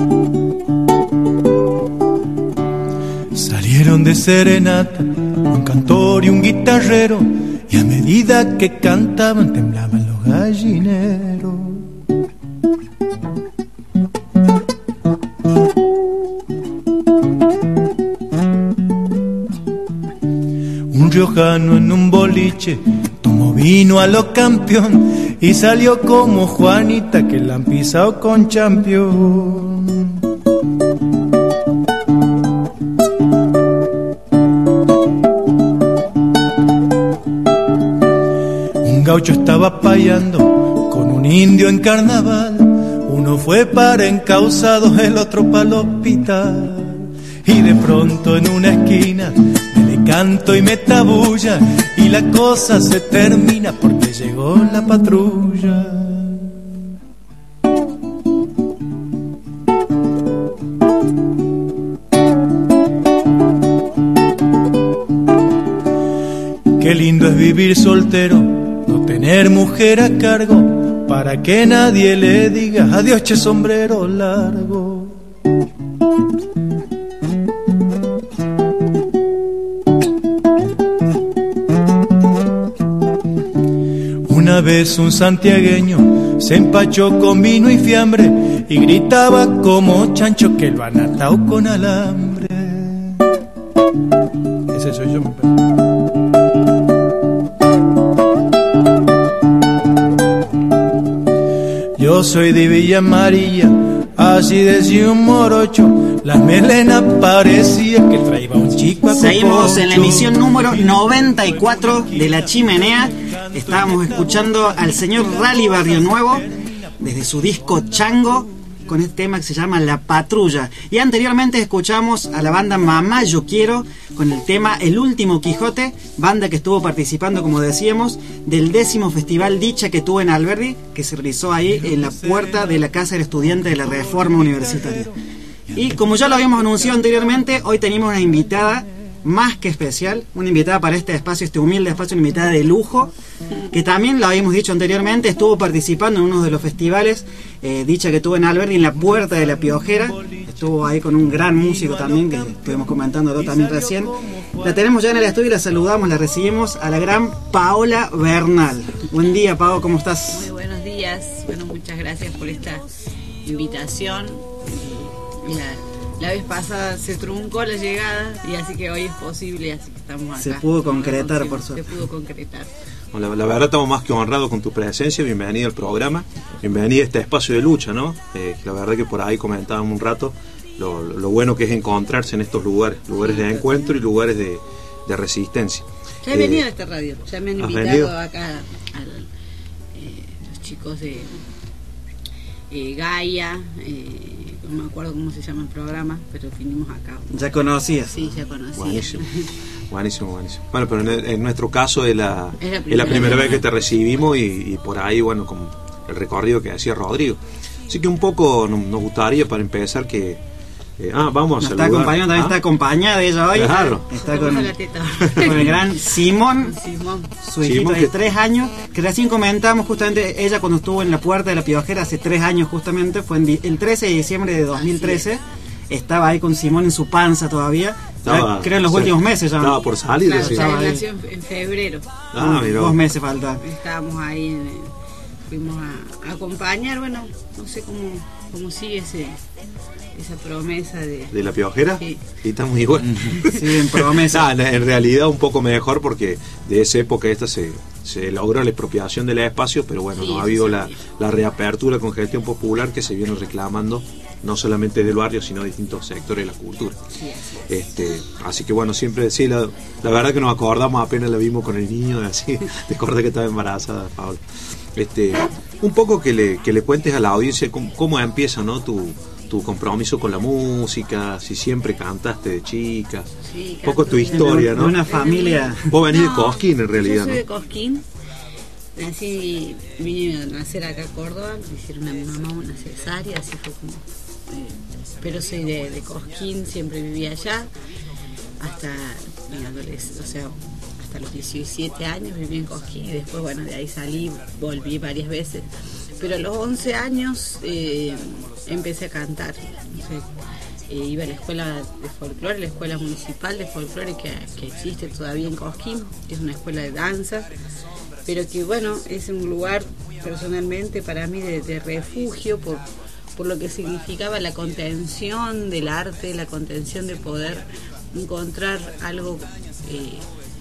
Salieron de serenata, un cantor y un guitarrero, y a medida que cantaban temblaban los gallineros. Un riojano en un boliche tomó vino a lo campeón y salió como Juanita que la han pisado con champión. Un gaucho estaba payando con un indio en carnaval. Uno fue para encausados, el otro para el hospital. Y de pronto en una esquina me le canto y me tabulla, y la cosa se termina porque llegó la patrulla. Qué lindo es vivir soltero, no tener mujer a cargo, para que nadie le diga adiós che sombrero largo. Una vez un santiagueño se empachó con vino y fiambre y gritaba como chancho que lo han atado con alambre. Ese soy yo, mi padre. Yo soy de Villa María, así decía un morocho. Las melenas parecía que traía un chico a Seguimos en la emisión número noventa y cuatro de La Chimenea. Estábamos escuchando al señor Rally Barrio Nuevo desde su disco Chango con este tema que se llama La Patrulla. Y anteriormente escuchamos a la banda Mamá Yo Quiero con el tema El Último Quijote, banda que estuvo participando, como decíamos, del décimo Festival Dicha que tuvo en Alberdi, que se realizó ahí en la puerta de la Casa del Estudiante de la Reforma Universitaria. Y como ya lo habíamos anunciado anteriormente, hoy tenemos una invitada más que especial, una invitada para este espacio, este humilde espacio, una invitada de lujo, que también lo habíamos dicho anteriormente, estuvo participando en uno de los festivales eh, Dicha que tuvo en Alberdi, en la Puerta de la Piojera. Estuvo ahí con un gran músico también, que estuvimos comentándolo también recién. La tenemos ya en el estudio y la saludamos, la recibimos a la gran Paola Bernal. Buen día, Pao, ¿cómo estás? Muy buenos días, bueno, muchas gracias por esta invitación. La, la vez pasada se truncó la llegada y así que hoy es posible, así que estamos acá. Se pudo concretar, por suerte. Se pudo concretar. Bueno, la, la verdad estamos más que honrados con tu presencia. Bienvenida al programa, bienvenida a este espacio de lucha, ¿no? Eh, la verdad que por ahí comentábamos un rato lo, lo bueno que es encontrarse en estos lugares, lugares de encuentro y lugares de, de resistencia. Ya he eh, venido a esta radio, ya me han invitado venido? acá al, eh, los chicos de eh, Gaia, eh, no me acuerdo cómo se llama el programa, pero vinimos acá. ¿Ya conocías? Sí, ya conocía. Buenísimo, buenísimo, buenísimo. Bueno, pero en, en nuestro caso es la, es la primera, es la primera vez que te recibimos y, y por ahí, bueno, con el recorrido que hacía Rodrigo. Así que un poco nos, nos gustaría para empezar que... Eh, ah, vamos a nos saludar. Está acompañando, también ¿Ah? está acompañada ella hoy. Claro. Está con, con el gran Simón, Simón. su hijito Simón, de que... tres años, que recién comentamos justamente, ella cuando estuvo en la Puerta de la Piojera hace tres años justamente, fue en di- el trece de diciembre de dos mil trece, estaba ahí con Simón en su panza todavía, estaba, creo en los sí, últimos meses ya. Estaba por salir. Claro, sí. ya nació en, en febrero. Ah, mira. Dos meses faltan. Estábamos ahí, en, fuimos a, a acompañar, bueno, no sé cómo, cómo sigue ese... esa promesa de... ¿De la Piojera? Sí. Y estamos igual. Sí, en promesa. Nah, en realidad un poco mejor porque de esa época esta se, se logró la expropiación del espacio, pero bueno, Sí, no ha habido sí, la, sí. la reapertura con gestión popular que se viene reclamando, no solamente del barrio, sino de distintos sectores de la cultura. Sí, así es. Este, así que bueno, siempre, sí, la, la verdad que nos acordamos, apenas la vimos con el niño, así, te acordás que estaba embarazada, Paula. Este, un poco que le, que le cuentes a la audiencia cómo, cómo empieza, ¿no? tu tu compromiso con la música, si siempre cantaste de chica, Sí, un poco canto tu de- historia, De ¿no? una familia. Vos venís No, de Cosquín en realidad, Yo soy de ¿no? Cosquín. Nací, vine a nacer acá a Córdoba, me hicieron a mi mamá una cesárea, así fue como... eh, pero soy de, de Cosquín, siempre viví allá, hasta mi adolescencia, o sea, hasta los diecisiete años viví en Cosquín y después, bueno, de ahí salí, volví varias veces. Pero a los once años eh, empecé a cantar, no sé, eh, iba a la escuela de folclore, la escuela municipal de folclore que, que existe todavía en Cosquín, que es una escuela de danza, pero que bueno, es un lugar personalmente para mí de, de refugio por, por lo que significaba la contención del arte, la contención de poder encontrar algo, eh,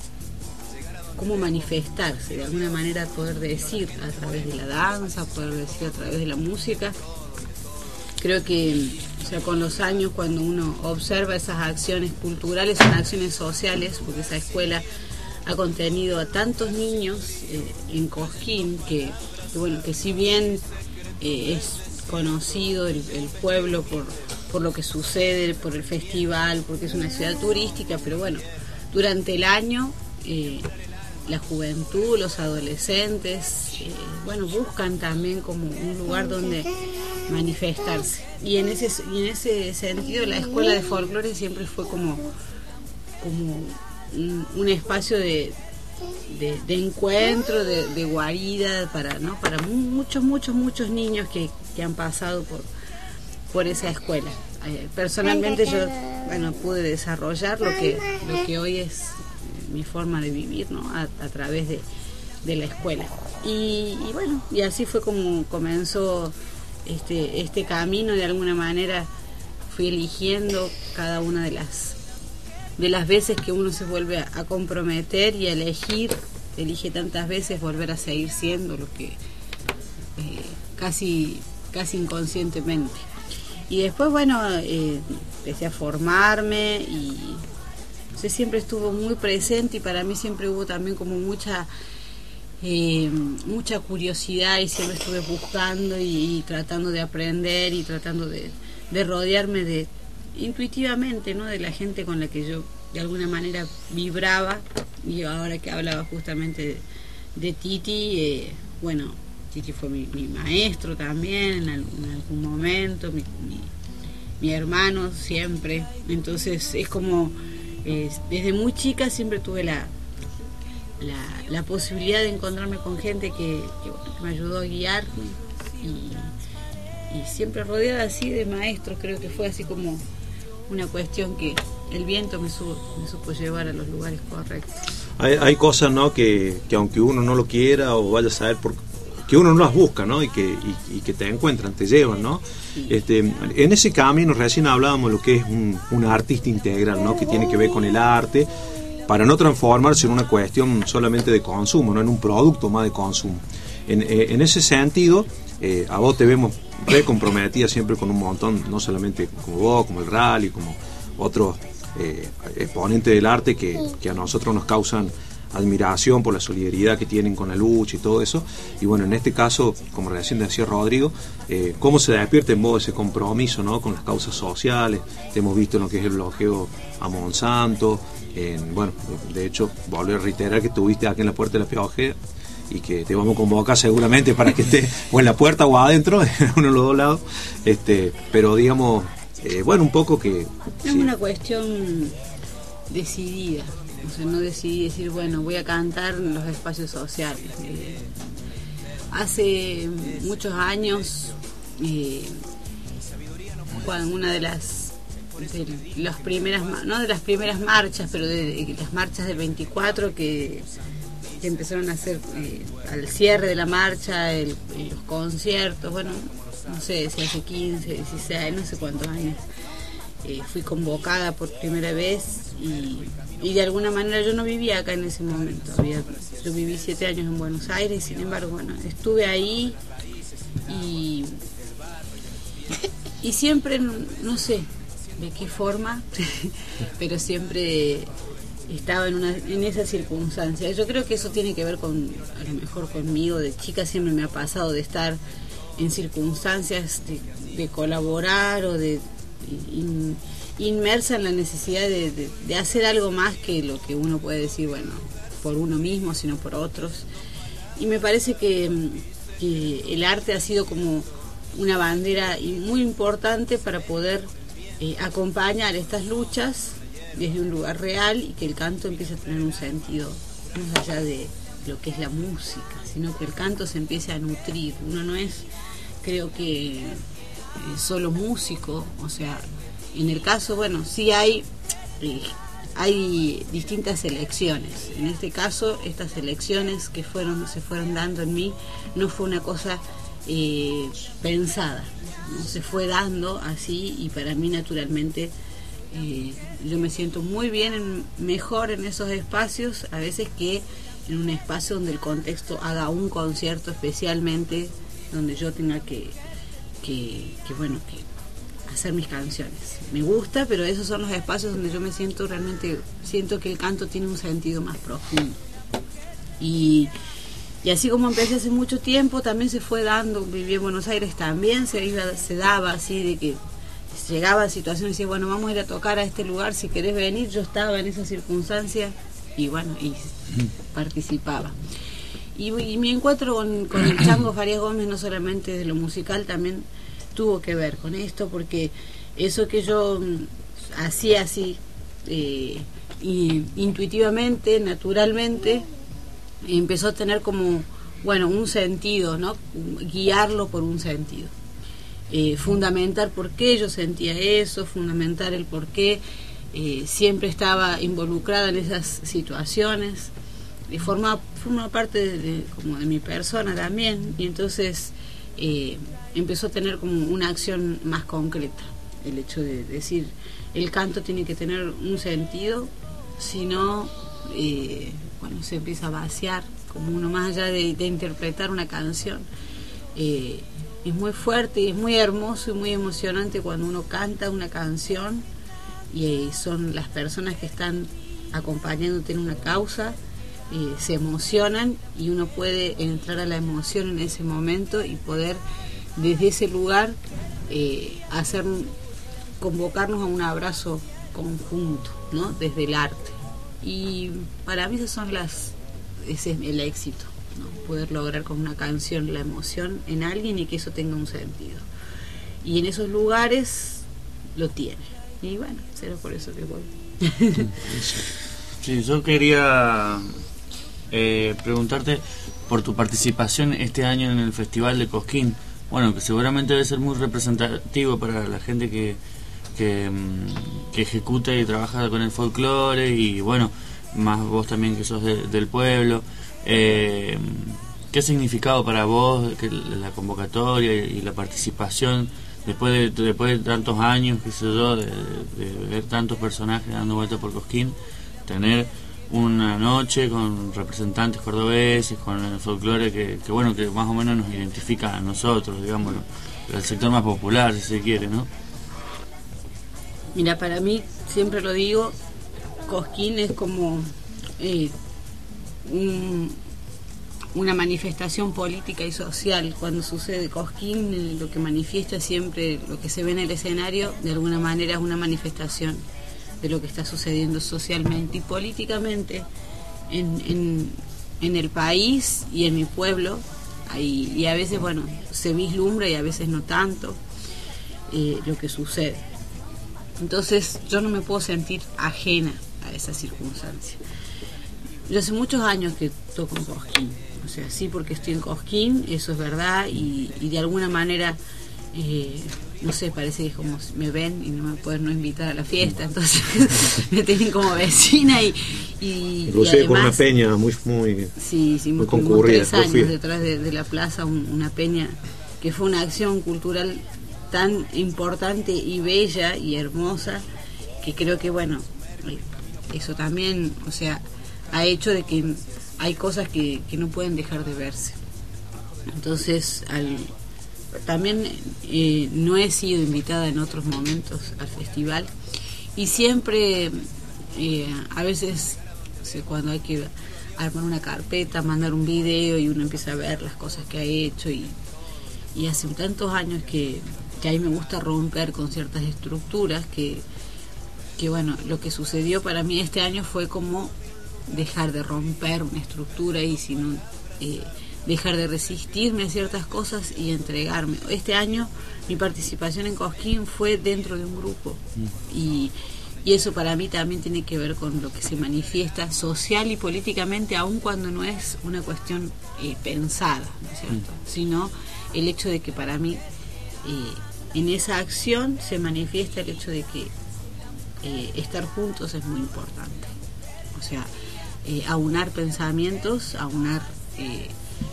cómo manifestarse, de alguna manera poder decir a través de la danza, poder decir a través de la música. Creo que, o sea, con los años, cuando uno observa esas acciones culturales, son acciones sociales, porque esa escuela ha contenido a tantos niños eh, en Cosquín, que, que bueno, que si bien eh, es conocido el, el pueblo por, por lo que sucede, por el festival, porque es una ciudad turística, pero bueno, durante el año eh, la juventud, los adolescentes, eh, bueno, buscan también como un lugar donde manifestarse. Y en ese, y en ese sentido la escuela de folclore siempre fue como, como un, un espacio de, de, de encuentro, de, de guarida para, ¿no? para muchos, muchos, muchos niños que, que han pasado por, por esa escuela. Eh, personalmente yo bueno, pude desarrollar lo que, lo que hoy es mi forma de vivir, ¿no? a, a través de, de la escuela. Y, y bueno, y así fue como comenzó este, este camino. De alguna manera fui eligiendo cada una de las de las veces que uno se vuelve a, a comprometer y a elegir, elige tantas veces volver a seguir siendo lo que eh, casi, casi inconscientemente. Y después, bueno, eh, empecé a formarme y o sea, siempre estuvo muy presente, y para mí siempre hubo también como mucha eh, mucha curiosidad, y siempre estuve buscando y, y tratando de aprender y tratando de, de rodearme de intuitivamente, ¿no? de la gente con la que yo de alguna manera vibraba. Y ahora que hablaba justamente de, de Titi, eh, bueno, Titi fue mi, mi maestro también en algún, en algún momento, mi, mi, mi hermano siempre. Entonces es como eh, desde muy chica siempre tuve la, la, la posibilidad de encontrarme con gente que, que, bueno, que me ayudó a guiarme, y, y siempre rodeada así de maestros. Creo que fue así como una cuestión que el viento me supo, me supo llevar a los lugares correctos. Hay, hay cosas, ¿no? que, que aunque uno no lo quiera o vaya a saber por que uno no las busca, ¿no? y que y, y que te encuentran, te llevan, ¿no? Sí. Este, en ese camino recién hablábamos de lo que es un, un artista integral, ¿no? que tiene que ver con el arte, para no transformarse en una cuestión solamente de consumo, no en un producto más de consumo. En, en ese sentido, eh, a vos te vemos re comprometida siempre con un montón, no solamente como vos, como el rally, como otros eh, exponentes del arte que, que a nosotros nos causan admiración por la solidaridad que tienen con la lucha y todo eso. Y bueno, en este caso, como recién decía Rodrigo, eh, cómo se despierta en vos ese compromiso, ¿no? con las causas sociales. Te hemos visto en lo que es el bloqueo a Monsanto, en, bueno, de hecho, volver a reiterar que estuviste aquí en la Puerta de la Piojera y que te vamos a convocar seguramente para que estés o en la puerta o adentro, en uno de los dos lados. Este, pero digamos, eh, bueno, un poco que... Es sí. una cuestión decidida. O sea, no decidí decir, bueno, voy a cantar en los espacios sociales. Eh, hace muchos años, eh, cuando una de las de las primeras, no de las primeras marchas, pero de, de las marchas del veinticuatro que, que empezaron a hacer eh, al cierre de la marcha, el, los conciertos, bueno, no sé si hace quince, dieciséis, no sé cuántos años. Eh, fui convocada por primera vez y, y de alguna manera yo no vivía acá en ese momento. Había, yo viví siete años en Buenos Aires, sin embargo, bueno, estuve ahí y, y siempre, no, no sé de qué forma, pero siempre estaba en, una, en esa circunstancia. Yo creo que eso tiene que ver con, a lo mejor conmigo, de chica siempre me ha pasado de estar en circunstancias de, de colaborar o de In, inmersa en la necesidad de, de, de hacer algo más que lo que uno puede decir, bueno, por uno mismo, sino por otros. Y me parece que, que el arte ha sido como una bandera muy importante para poder eh, acompañar estas luchas desde un lugar real, y que el canto empiece a tener un sentido más allá de lo que es la música, sino que el canto se empiece a nutrir. Uno no es, creo que... Eh, solo músico, o sea, en el caso, bueno, sí hay eh, hay distintas elecciones. En este caso, estas elecciones que fueron se fueron dando en mí no fue una cosa eh, pensada, ¿no? Se fue dando así y para mí naturalmente eh, yo me siento muy bien, en, mejor en esos espacios a veces que en un espacio donde el contexto haga un concierto especialmente, donde yo tenga que, que, que bueno, que hacer mis canciones. Me gusta, pero esos son los espacios donde yo me siento realmente, siento que el canto tiene un sentido más profundo. Y, y así como empecé hace mucho tiempo, también se fue dando, viví en Buenos Aires también, se, iba, se daba así de que llegaba a situaciones y decía, bueno, vamos a ir a tocar a este lugar, si querés venir. Yo estaba en esa circunstancia y bueno, y participaba. Y, y mi encuentro con, con el Chango Farías Gómez, no solamente de lo musical, también tuvo que ver con esto, porque eso que yo hacía así, eh, y, intuitivamente, naturalmente, empezó a tener como, bueno, un sentido, ¿no? Guiarlo por un sentido. Eh, fundamentar por qué yo sentía eso, fundamentar el por qué eh, siempre estaba involucrada en esas situaciones, y forma, forma parte de, de, como de mi persona también, y entonces eh, empezó a tener como una acción más concreta, el hecho de decir, el canto tiene que tener un sentido, si no, eh, bueno, se empieza a vaciar, como uno más allá de, de interpretar una canción. Eh, es muy fuerte y es muy hermoso y muy emocionante cuando uno canta una canción y eh, son las personas que están acompañándote en una causa, eh, se emocionan y uno puede entrar a la emoción en ese momento y poder desde ese lugar eh, hacer convocarnos a un abrazo conjunto, ¿no? Desde el arte. Y para mí esas son las ese es el éxito, ¿no? Poder lograr con una canción la emoción en alguien y que eso tenga un sentido. Y en esos lugares lo tiene. Y bueno, será por eso que voy. Sí, yo quería eh, preguntarte por tu participación este año en el Festival de Cosquín. Bueno, que seguramente debe ser muy representativo para la gente que, que, que ejecuta y trabaja con el folclore y bueno, más vos también que sos de, del pueblo. Eh, ¿Qué significado para vos que la convocatoria y la participación después de, después de tantos años, qué sé yo, de, de ver tantos personajes dando vuelta por Cosquín, tener una noche con representantes cordobeses, con el folclore que, que bueno, que más o menos nos identifica a nosotros, digamos, el sector más popular, si se quiere, ¿no? Mira, para mí, siempre lo digo, Cosquín es como eh, un, una manifestación política y social. Cuando sucede Cosquín, eh, lo que manifiesta siempre, lo que se ve en el escenario, de alguna manera es una manifestación de lo que está sucediendo socialmente y políticamente en, en, en el país y en mi pueblo. Ahí, y a veces, bueno, se vislumbra y a veces no tanto eh, lo que sucede. Entonces yo no me puedo sentir ajena a esa circunstancia. Yo hace muchos años que toco en Cosquín, o sea, sí, porque estoy en Cosquín, eso es verdad, y, y de alguna manera eh, no sé, parece que es como me ven y no me pueden no invitar a la fiesta, entonces me tienen como vecina y, y inclusive y con una peña muy muy, sí, sí, muy concurrida. Tres años detrás de, de la plaza, un, una peña que fue una acción cultural tan importante y bella y hermosa que creo que bueno, eso también, o sea, ha hecho de que hay cosas que, que no pueden dejar de verse. Entonces, al también eh, no he sido invitada en otros momentos al festival y siempre eh, a veces o sea, cuando hay que armar una carpeta, mandar un video y uno empieza a ver las cosas que ha hecho y, y hace tantos años que, que a mí me gusta romper con ciertas estructuras que, que bueno, lo que sucedió para mí este año fue como dejar de romper una estructura y sino eh, dejar de resistirme a ciertas cosas y entregarme. Este año mi participación en Cosquín fue dentro de un grupo mm. y, y eso para mí también tiene que ver con lo que se manifiesta social y políticamente, aun cuando no es una cuestión eh, pensada, ¿no es cierto? Mm. Sino el hecho de que para mí eh, en esa acción se manifiesta el hecho de que eh, estar juntos es muy importante. O sea, eh, aunar pensamientos, aunar eh,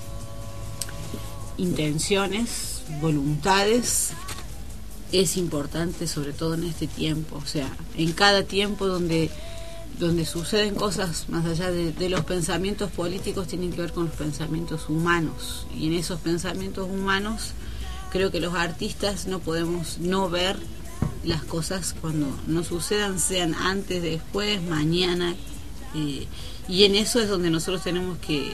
intenciones, voluntades, es importante, sobre todo en este tiempo. O sea, en cada tiempo donde donde suceden cosas más allá de, de los pensamientos políticos, tienen que ver con los pensamientos humanos, y en esos pensamientos humanos creo que los artistas no podemos no ver las cosas cuando no sucedan, sean antes, después, mañana, eh, y en eso es donde nosotros tenemos que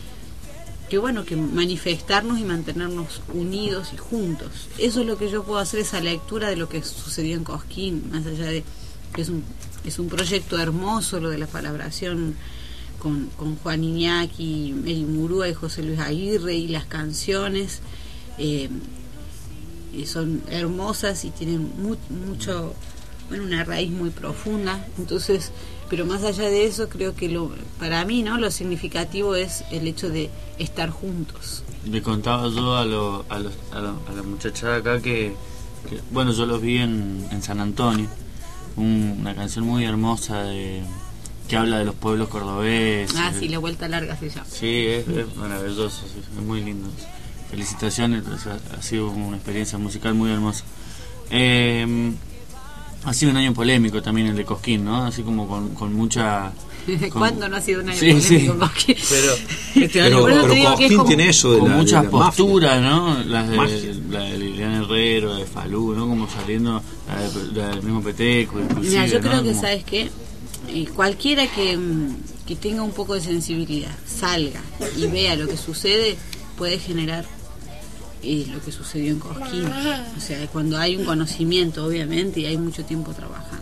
que bueno, que manifestarnos y mantenernos unidos y juntos. Eso es lo que yo puedo hacer, esa lectura de lo que sucedió en Cosquín, más allá de que es un, es un proyecto hermoso lo de la palabración con, con Juan Iñaki, Eri Murúa y José Luis Aguirre, y las canciones eh, y son hermosas y tienen mu mucho, bueno, una raíz muy profunda. Entonces, pero más allá de eso, creo que lo, para mí, ¿no?, lo significativo es el hecho de estar juntos. Le contaba yo a, lo, a, los, a, lo, a la muchacha de acá que, que, bueno, yo los vi en, en San Antonio, un, una canción muy hermosa de, que habla de los pueblos cordobeses. Ah, sí, La Vuelta Larga se llama. Sí, es, es maravilloso, sí, es muy lindo. Felicitaciones, ha sido una experiencia musical muy hermosa. Eh, Ha sido un año polémico también el de Cosquín, ¿no? Así como con, con mucha... Con... ¿Cuándo no ha sido un año sí, polémico sí. Cosquín? Pero este pero, año... Pero, pero Cosquín como, tiene eso de con la, muchas de la posturas, mafia. ¿no? Las de, Magia. la de Liliana Herrero, de Falú, ¿no? Como saliendo la, de, la del mismo Peteco, inclusive, Mira, yo creo ¿no? que, Como... ¿sabes qué? Eh, cualquiera que, que tenga un poco de sensibilidad, salga y vea lo que sucede, puede generar eh, lo que sucedió en Cosquín. O sea, cuando hay un conocimiento, obviamente, y hay mucho tiempo trabajando.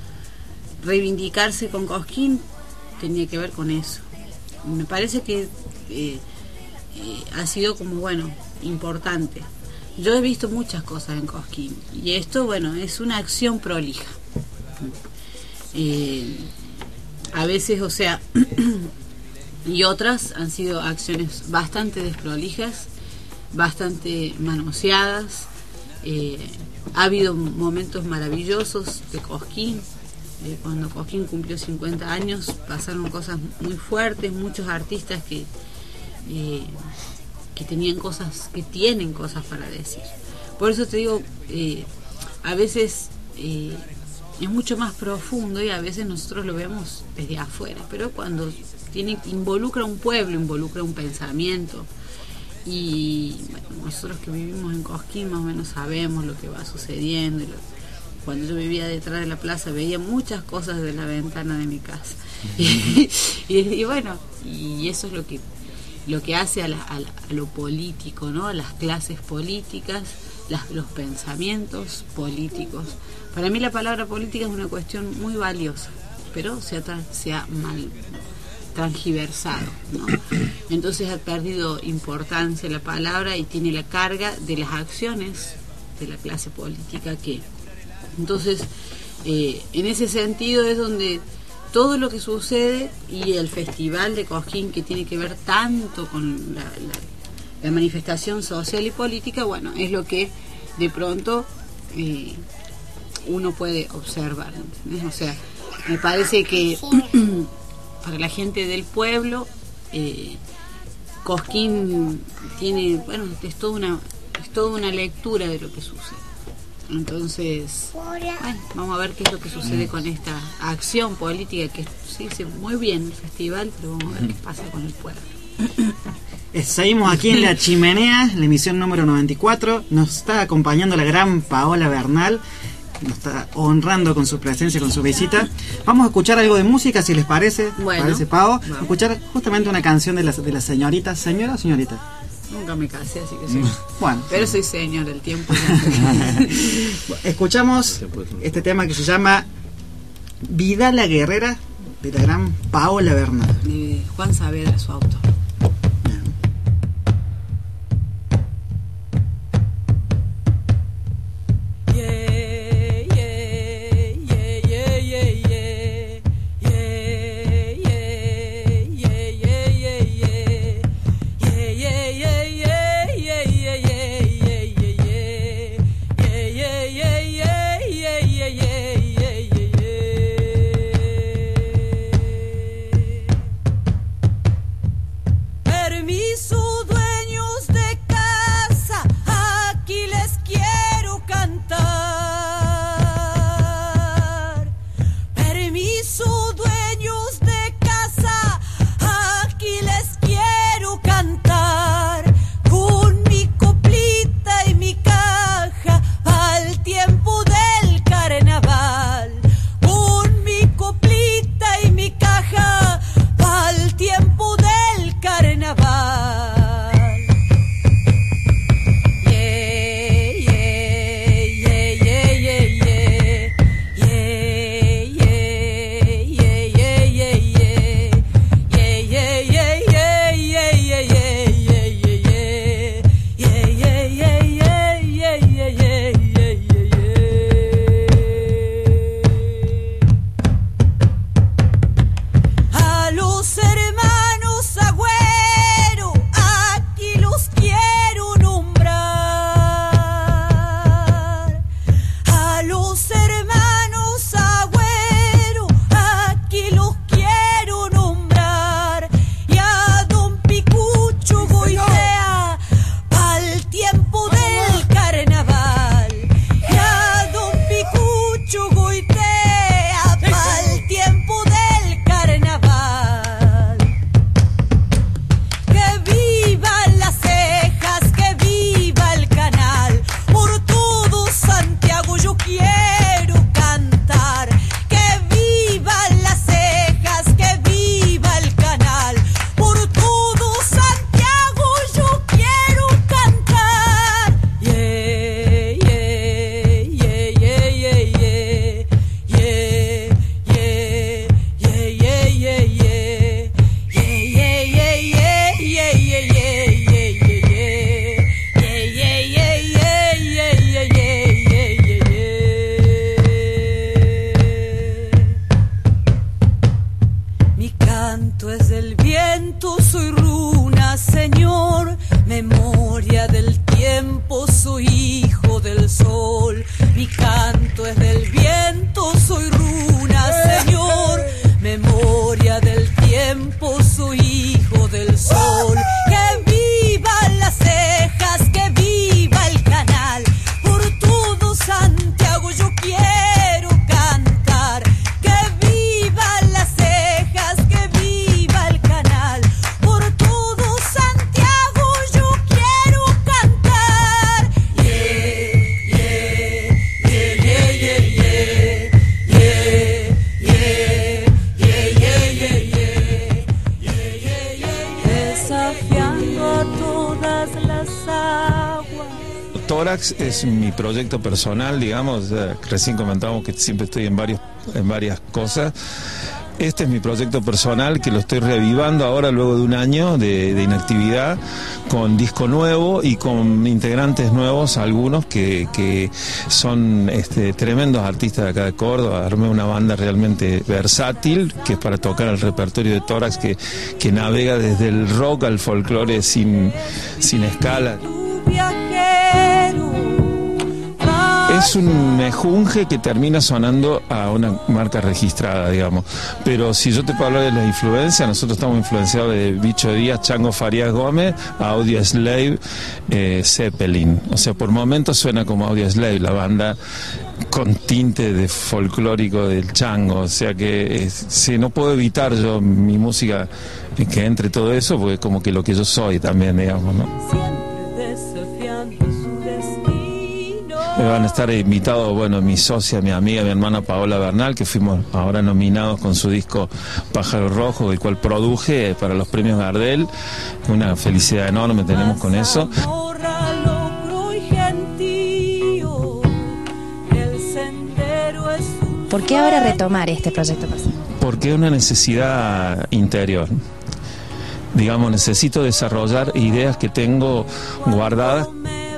Reivindicarse con Cosquín tenía que ver con eso. Me parece que eh, eh, ha sido como, bueno, importante. Yo he visto muchas cosas en Cosquín, y esto, bueno, es una acción prolija. Eh, a veces, o sea, y otras han sido acciones bastante desprolijas, bastante manoseadas. Eh, ha habido momentos maravillosos de Cosquín. Eh, cuando Cosquín cumplió cincuenta años, pasaron cosas muy fuertes, muchos artistas que eh, que tenían cosas, que tienen cosas para decir. Por eso te digo, eh, a veces eh, es mucho más profundo, y a veces nosotros lo vemos desde afuera, pero cuando tiene, involucra un pueblo, involucra un pensamiento, y bueno, nosotros que vivimos en Cosquín más o menos sabemos lo que va sucediendo. Y lo, cuando yo vivía detrás de la plaza veía muchas cosas desde la ventana de mi casa. y, y, y bueno, y eso es lo que lo que hace a, la, a, la, a lo político, ¿no? A las clases políticas, las, los pensamientos políticos. Para mí la palabra política es una cuestión muy valiosa, pero se ha, se ha mal transgiversado, ¿no? Entonces ha perdido importancia la palabra y tiene la carga de las acciones de la clase política que... Entonces, eh, en ese sentido es donde todo lo que sucede, y el festival de Cosquín, que tiene que ver tanto con la, la, la manifestación social y política, bueno, es lo que de pronto eh, uno puede observar, ¿entendés? O sea, me parece que para la gente del pueblo, eh, Cosquín tiene, bueno, es toda una, es toda una lectura de lo que sucede. Entonces, bueno, vamos a ver qué es lo que sucede con esta acción política, que se dice muy bien el festival, pero vamos a ver qué pasa con el pueblo. Seguimos aquí en La Chimenea, la emisión número noventa y cuatro. Nos está acompañando la gran Paola Bernal, nos está honrando con su presencia, con su visita. Vamos a escuchar algo de música, si les parece. Bueno, ¿Parece, Pao? vamos. A escuchar justamente una canción de la, de la señorita. ¿Señora o señorita? Nunca me casé, así que soy. Bueno, pero soy señor del tiempo. Escuchamos este tema que se llama Vida la Guerrera, de la gran Paola Bernal. De Juan Saavedra, su autor. Yeah, los hermanos Agüero, aquí los quiero nombrar. A los hermanos Agüero, aquí los quiero nombrar. Y a don Picucho Goitea, pa'l tiempo del carnaval. Y a don Picucho Goitea, pa'l tiempo del carnaval. Que vivan las cejas, que viva el canal. Por todo Santiago yo quiero cantar. Que vivan las cejas, que viva el canal. Por todo Santiago yo quiero cantar. Yeah, yeah, yeah, yeah, yeah, yeah. Yeah, yeah, yeah, yeah, yeah, yeah. Yeah, yeah, yeah, yeah, yeah, yeah, yeah, yeah, yeah, yeah. Yeah, yeah, yeah, yeah, yeah, yeah, yeah, yeah, yeah, yeah. Mi canto es del viento, soy runa, señor. Memoria del tiempo, soy hijo del sol. Mi canto es del viento, soy runa, señor. Memoria del tiempo, soy hijo del sol. Que vivan las cejas, que viva el canal. Por todo Santiago yo quiero cantar. Que vivan las cejas, que viva el canal. Por todo Santiago yo quiero cantar. Yeah, yeah, yeah, yeah, yeah, yeah. Yeah, yeah, yeah, yeah, yeah, yeah. Yeah, yeah, yeah, yeah. Desafiando a todas las aguas. Tórax es mi proyecto personal, digamos, eh, recién comentábamos que siempre estoy en varios, en varias cosas. Este es mi proyecto personal que lo estoy reavivando ahora luego de un año de, de inactividad, con disco nuevo y con integrantes nuevos, algunos que, que son este, tremendos artistas de acá de Córdoba. Armé una banda realmente versátil, que es para tocar el repertorio de Tórax, que, que navega desde el rock al folclore sin, sin escala. Es un mejunje que termina sonando a una marca registrada, digamos. Pero si yo te puedo hablar de la influencia, nosotros estamos influenciados de Bicho Díaz, Chango Farías Gómez, Audioslave, eh, Zeppelin. O sea, por momentos suena como Audioslave, la banda con tinte de folclórico del Chango. O sea que eh, si no puedo evitar yo mi música eh, que entre todo eso, porque es como que lo que yo soy también, digamos, ¿no? Me van a estar invitados, bueno, mi socia, mi amiga, mi hermana Paola Bernal, que fuimos ahora nominados con su disco Pájaro Rojo, el cual produje para los premios Gardel. Una felicidad enorme tenemos con eso. ¿Por qué ahora retomar este proyecto personal? Porque es una necesidad interior. Digamos, necesito desarrollar ideas que tengo guardadas.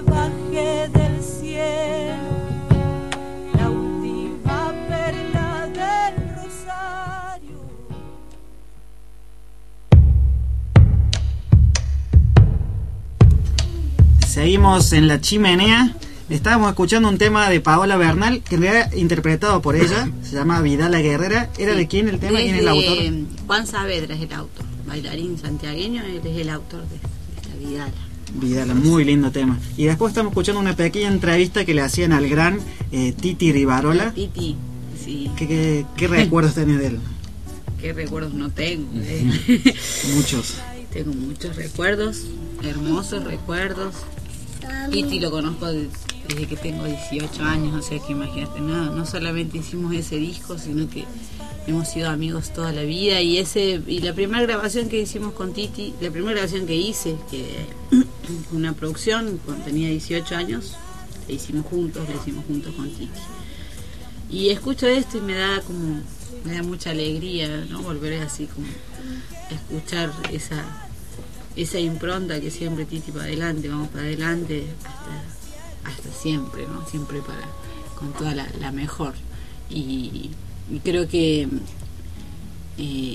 Seguimos en La Chimenea. Estábamos escuchando un tema de Paola Bernal, que en realidad interpretado por ella, se llama Vidal la Guerrera. ¿Era sí. de quién el tema? ¿Quién es el autor? Juan Saavedra es el autor, bailarín santiagueño, él es el autor de esta Vidala. Vidala, muy lindo tema. Y después estamos escuchando una pequeña entrevista que le hacían al gran eh, Titi Rivarola. Titi, sí. ¿Qué, qué, qué recuerdos tenés de él? ¿Qué recuerdos no tengo? Eh. Muchos. Tengo muchos recuerdos, hermosos recuerdos. Titi lo conozco desde que tengo dieciocho años, o sea que imagínate, no, no solamente hicimos ese disco, sino que hemos sido amigos toda la vida. Y ese y la primera grabación que hicimos con Titi, la primera grabación que hice, que una producción cuando tenía dieciocho años, la hicimos juntos, la hicimos juntos con Titi. Y escucho esto y me da como, me da mucha alegría, ¿no? Volver así como a escuchar esa esa impronta que siempre Titi para adelante, vamos para adelante hasta, hasta siempre, ¿no? Siempre para con toda la, la mejor. Y, y creo que eh,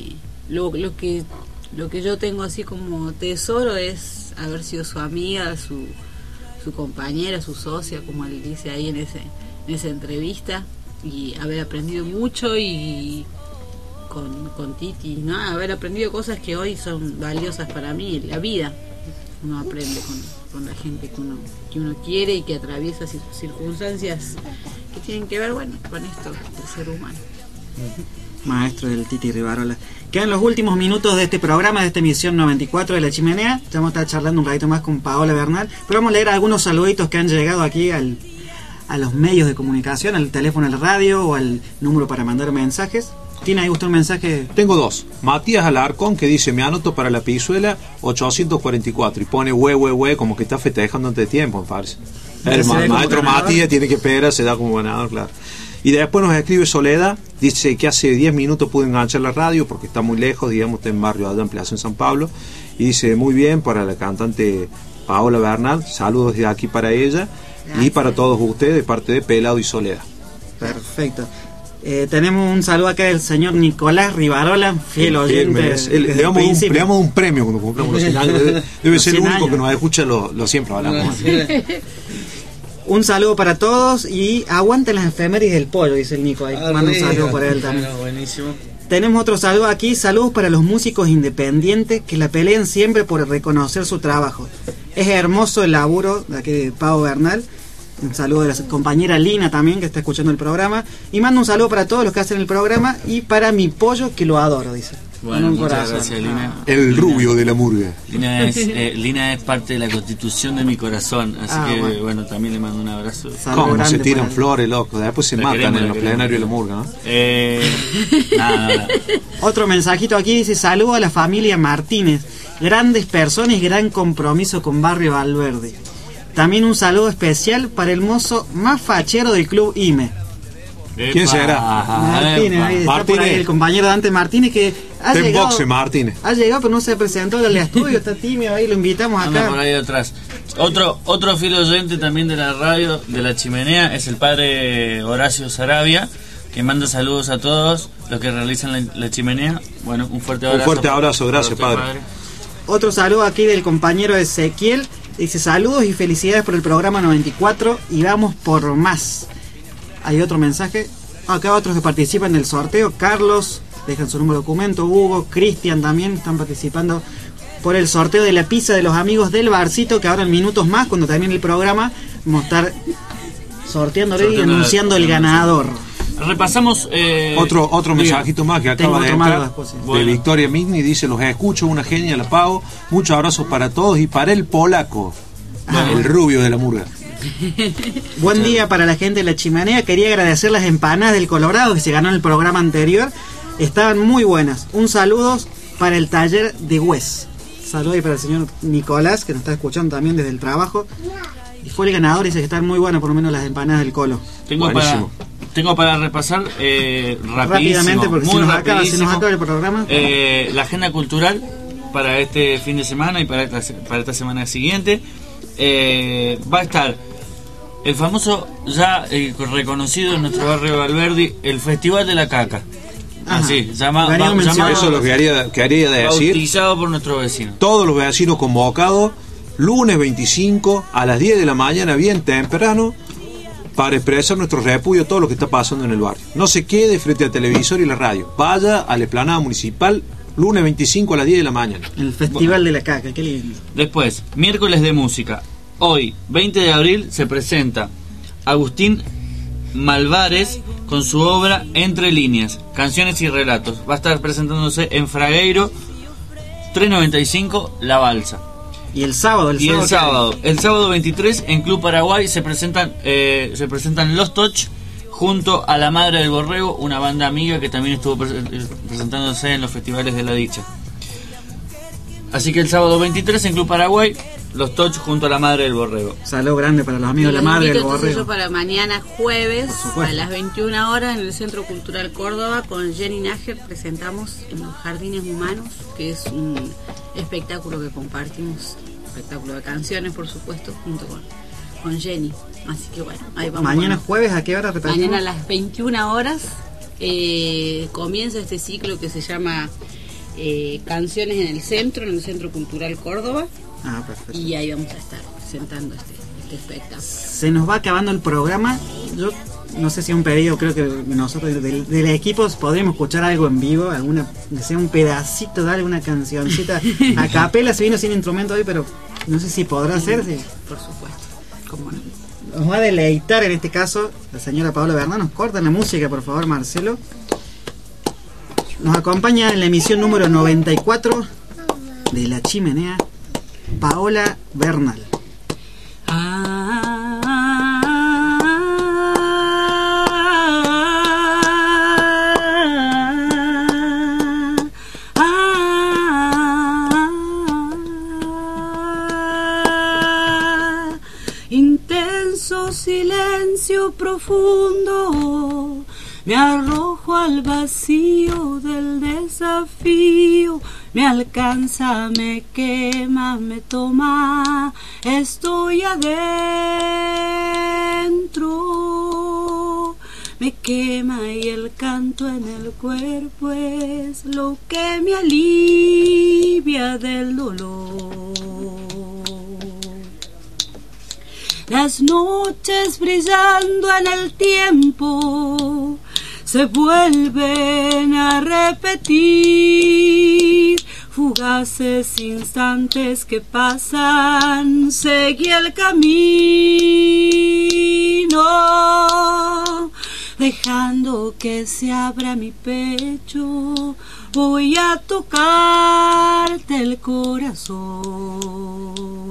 lo, lo que lo que yo tengo así como tesoro es haber sido su amiga, su, su compañera, su socia, como él dice ahí en ese en esa entrevista, y haber aprendido mucho y con, con Titi, ¿no? Haber aprendido cosas que hoy son valiosas para mí, la vida. Uno aprende con, con la gente que uno, que uno quiere y que atraviesa circunstancias que tienen que ver, bueno, con esto del ser humano. Maestro del Titi Rivarola. Quedan los últimos minutos de este programa, de esta emisión noventa y cuatro de La Chimenea. Ya vamos a estar charlando un ratito más con Paola Bernal, pero vamos a leer algunos saluditos que han llegado aquí al, a los medios de comunicación, al teléfono, al radio o al número para mandar mensajes. ¿Tiene ahí usted un mensaje? Tengo dos. Matías Alarcón, que dice: me anoto para la Pisuela ochocientos cuarenta y cuatro, y pone hue hue hue, como que está festejando antes de tiempo, me parece. El ma maestro Matías tiene que esperar, se da como ganador, claro. Y después nos escribe Soledad, dice que hace diez minutos pude enganchar la radio porque está muy lejos, digamos, está en barrio de Ampliación San Pablo, y dice: muy bien, para la cantante Paola Bernal, saludos de aquí para ella. Gracias. Y para todos ustedes, de parte de Pelado y Soledad. Perfecto. Eh, tenemos un saludo acá del señor Nicolás Rivarola, fiel oyente. Es, el, le, damos un, le damos un premio cuando cumplamos los cien años. Debe, debe ser el único años. Que nos escucha lo, lo siempre hablamos. Un saludo para todos y aguanten las efemérides del pollo, dice el Nico ahí. Manda un saludo para él también. Bueno, buenísimo. Tenemos otro saludo aquí, saludos para los músicos independientes que la pelean siempre por reconocer su trabajo. Es hermoso el laburo de aquí de Pau Bernal. Un saludo de la compañera Lina también, que está escuchando el programa. Y mando un saludo para todos los que hacen el programa y para mi pollo, que lo adoro, dice. Bueno, muchas corazón. Gracias, Lina. El Lina, rubio de la murga. Lina es, eh, Lina es parte de la constitución de mi corazón, así ah, que bueno. bueno, también le mando un abrazo. ¿Cómo no se tiran flores, loco? Después se la matan queremos, en los plenarios de la murga, ¿no? Eh, nada, nada. Otro mensajito aquí dice: saludo a la familia Martínez, grandes personas y gran compromiso con Barrio Valverde. También un saludo especial para el mozo más fachero del club I M E. ¿Quién será? Martínez, ahí está Martínez. Por ahí el compañero Dante Martínez, que ha Ten llegado, boxe, Martínez. ha llegado pero no se presentó al estudio, está tímido ahí, lo invitamos acá. Anda por ahí atrás. Otro, otro fiel oyente también de la radio, de La Chimenea, es el padre Horacio Sarabia, que manda saludos a todos los que realizan la, la Chimenea. Bueno, un fuerte abrazo. Un fuerte abrazo, gracias, padre. padre. Otro saludo aquí del compañero Ezequiel. Dice: saludos y felicidades por el programa noventa y cuatro y vamos por más. Hay otro mensaje. Acá otros que participan del sorteo. Carlos, dejan su número de documento. Hugo, Cristian también están participando por el sorteo de la pizza de los amigos del Barcito, que ahora en minutos más, cuando termine el programa, vamos a estar sorteándolo y anunciando el ganador. Repasamos eh, otro otro mensajito más que acaba de entrar después, sí. De bueno. Victoria Misni, dice: los escucho, una genia, la pago, muchos abrazos para todos y para el polaco, ah. el rubio de la murga. Buen día para la gente de La Chimenea. Quería agradecer las empanadas del Colorado que se ganó en el programa anterior, estaban muy buenas. Un saludo para el taller de Wes. Saludos para el señor Nicolás, que nos está escuchando también desde el trabajo, y fue el ganador, dice que están muy buenas por lo menos las empanadas del Colo. Tengo para Tengo para repasar eh, rápidamente, porque se nos, acaba, se nos acaba el programa. Eh, la agenda cultural para este fin de semana y para esta, para esta semana siguiente. Eh, va a estar el famoso, ya eh, reconocido en nuestro barrio Valverde, el Festival de la Caca. Ajá. Así, llama, va, llama, eso es lo que haría, que haría de decir. Bautizado por nuestros vecinos. Todos los vecinos convocados, lunes veinticinco a las diez de la mañana, bien temprano, para expresar nuestro repudio a todo lo que está pasando en el barrio. No se quede frente al televisor y la radio. Vaya a la explanada municipal, lunes veinticinco a las diez de la mañana. El Festival bueno. de la Caca, qué lindo. Después, miércoles de música. Hoy, veinte de abril, se presenta Agustín Malvares con su obra Entre Líneas, Canciones y Relatos. Va a estar presentándose en Fragueiro, tres noventa y cinco, La Balsa. Y el sábado, el y sábado, el sábado, el sábado veintitrés en Club Paraguay se presentan eh, se presentan Los Toch junto a La Madre del Borrego, una banda amiga que también estuvo pre presentándose en los festivales de la dicha. Así que el sábado veintitrés en Club Paraguay, Los Toch junto a La Madre del Borrego. Saludo grande para los amigos de La Madre del Borrego. Yo para mañana jueves a las veintiuna horas en el Centro Cultural Córdoba con Jenny Nájer presentamos en los Jardines Humanos, que es un espectáculo que compartimos, espectáculo de canciones por supuesto, junto con, con Jenny. Así que bueno, ahí vamos. Mañana jueves, ¿a qué hora repetimos? Mañana a las veintiuna horas eh, comienza este ciclo que se llama eh, canciones en el centro, en el Centro Cultural Córdoba. Ah, perfecto. Y ahí vamos a estar presentando este, este espectáculo. Se nos va acabando el programa. Yo no sé si es un pedido, creo que nosotros del, del equipo podríamos escuchar algo en vivo, alguna, sea un pedacito, darle una cancioncita a capela. Se vino sin instrumento hoy, pero no sé si podrá hacerse. Por supuesto, cómo no. Nos va a deleitar en este caso la señora Paola Bernal. Nos cortan la música, por favor, Marcelo. Nos acompaña en la emisión número noventa y cuatro de La Chimenea, Paola Bernal. Ah, ah, ah, intenso silencio profundo, me arrojo al vacío del desafío, me alcanza, me quema, me toma, estoy adentro, me quema y el canto en el cuerpo es lo que me alivia del dolor. Las noches brillando en el tiempo se vuelven a repetir, fugaces instantes que pasan, seguí el camino, dejando que se abra mi pecho, voy a tocarte el corazón.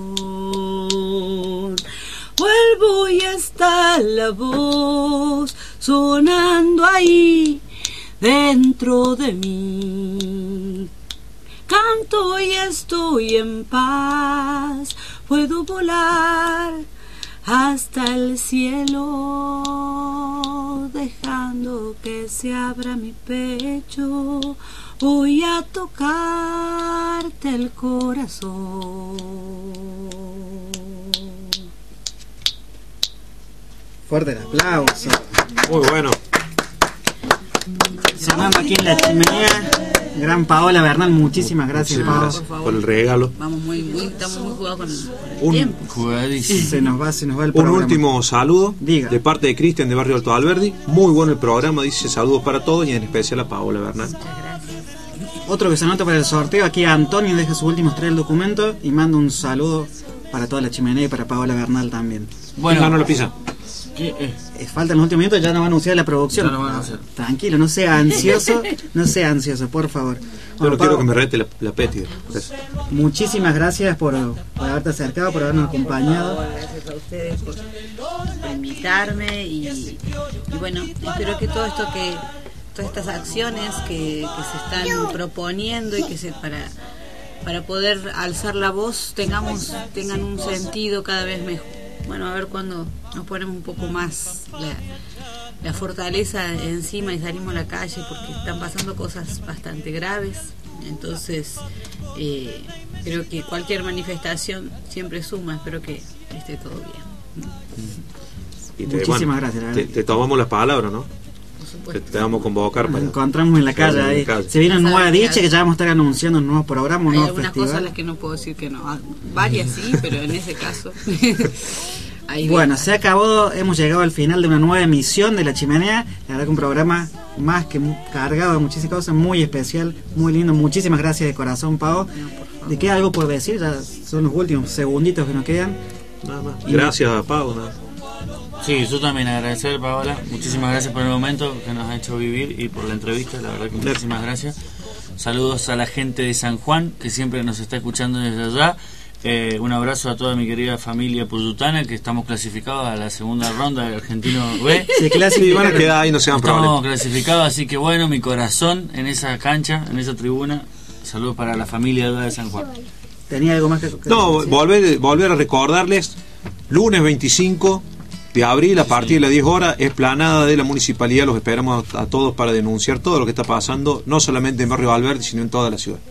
Vuelvo y está la voz sonando ahí dentro de mí. Canto y estoy en paz, puedo volar hasta el cielo, dejando que se abra mi pecho, voy a tocarte el corazón. Fuerte el aplauso. Muy bueno. Sonando aquí en La Chimenea, gran Paola Bernal, muchísimas gracias, Muchísimas Paola, gracias por el regalo. Vamos muy, muy, estamos muy jugados con, con el Un- tiempo. Jugadísimo. Se nos va, se nos va el Un programa. último saludo Diga. de parte de Cristian de Barrio Alto Alberdi. Muy bueno el programa, dice saludos para todos y en especial a Paola Bernal. Otro que se anota para el sorteo, aquí Antonio deja sus últimos tres documentos y manda un saludo para toda La Chimenea y para Paola Bernal también. Bueno. ¿Quién ganó la pizza? ¿Qué? Eh, Eh, Faltan los últimos minutos, ya no va a anunciar la producción. Ya no van a anunciar. Tranquilo, no sea ansioso, no sea ansioso, por favor. Yo Bueno, no quiero Pau, que me rete la, la Peti. por eso. muchísimas gracias por, por haberte acercado, por habernos acompañado. Gracias a ustedes por, por invitarme y, y bueno, espero que todo esto que todas estas acciones que, que se están proponiendo y que se para para poder alzar la voz tengamos tengan un sentido cada vez mejor. Bueno, a ver cuándo nos ponemos un poco más la, la fortaleza encima y salimos a la calle, porque están pasando cosas bastante graves. Entonces eh, creo que cualquier manifestación siempre suma. Espero que esté todo bien. Y Muchísimas gracias, la Te, verdad. te tomamos las palabras, ¿no? Por Te, supuesto. te vamos a convocar Nos para. encontramos en la calle, en la ahí. calle. Se viene una Ya nueva saben que dicha que ya vamos a estar anunciando un nuevo programa, un Hay nuevo algunas cosas a festival. las que no puedo decir que no. Ah, varias sí, pero en ese caso. ahí Bueno, bien. se acabó, hemos llegado al final de una nueva emisión de La Chimenea. La verdad que un programa más que mu- cargado de muchísimas cosas, muy especial, muy lindo. Muchísimas gracias de corazón, Pau. ¿De qué algo por decir? Ya son los últimos segunditos que nos quedan. Nada más. Y- Gracias a Pau. nada. Sí, yo también agradecer, Paola. Muchísimas gracias por el momento que nos ha hecho vivir y por la entrevista. La verdad que muchísimas gracias. Saludos a la gente de San Juan, que siempre nos está escuchando desde allá. Eh, un abrazo a toda mi querida familia puyutana, que estamos clasificados a la segunda ronda del Argentino B. Se Sí, clasifican. van a quedar ahí, no sean Estamos problemas. clasificados, así que bueno, mi corazón en esa cancha, en esa tribuna. Saludos para la familia de San Juan. ¿Tenía algo más que, que No, decir? volver, volver a recordarles, lunes veinticinco de abril a partir de las diez horas, explanada de la municipalidad, los esperamos a, a todos para denunciar todo lo que está pasando, no solamente en Barrio Alberdi, sino en toda la ciudad.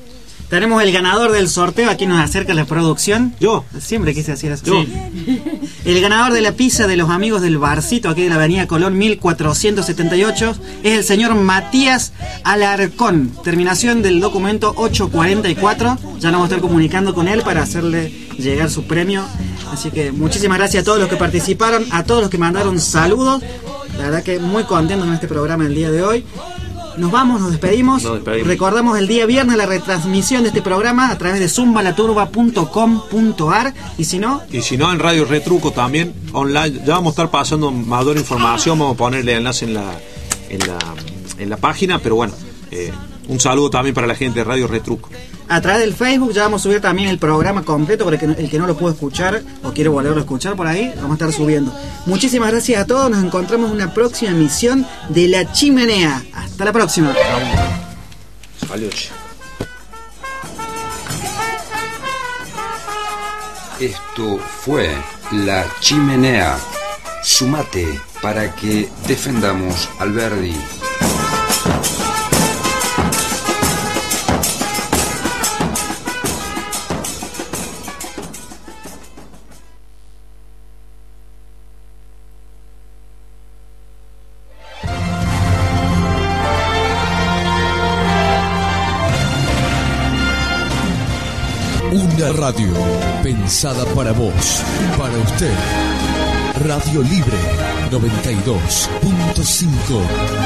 Tenemos el ganador del sorteo, aquí nos acerca la producción. Yo. Siempre quise decir eso. Yo. El ganador de la pizza de los amigos del Barcito, aquí de la avenida Colón mil cuatrocientos setenta y ocho, es el señor Matías Alarcón. Terminación del documento ochocientos cuarenta y cuatro. Ya nos vamos a estar comunicando con él para hacerle llegar su premio. Así que muchísimas gracias a todos los que participaron, a todos los que mandaron saludos. La verdad que muy contentos en este programa el día de hoy. Nos vamos, nos despedimos. nos despedimos. Recordamos el día viernes la retransmisión de este programa a través de zumbalaturba punto com punto ar. Y si no... Y si no, en Radio Retruco también, online. Ya vamos a estar pasando mayor información. Vamos a ponerle enlace en la, en la, en la página. Pero bueno, eh, un saludo también para la gente de Radio Retruco. A través del Facebook ya vamos a subir también el programa completo para el que, el que no lo pudo escuchar o quiere volverlo a escuchar por ahí, vamos a estar subiendo. Muchísimas gracias a todos, nos encontramos en una próxima emisión de La Chimenea. Hasta la próxima. Saludos. Esto fue La Chimenea. Sumate para que defendamos al Verdi. Una radio pensada para vos, para usted. Radio Libre noventa y dos punto cinco.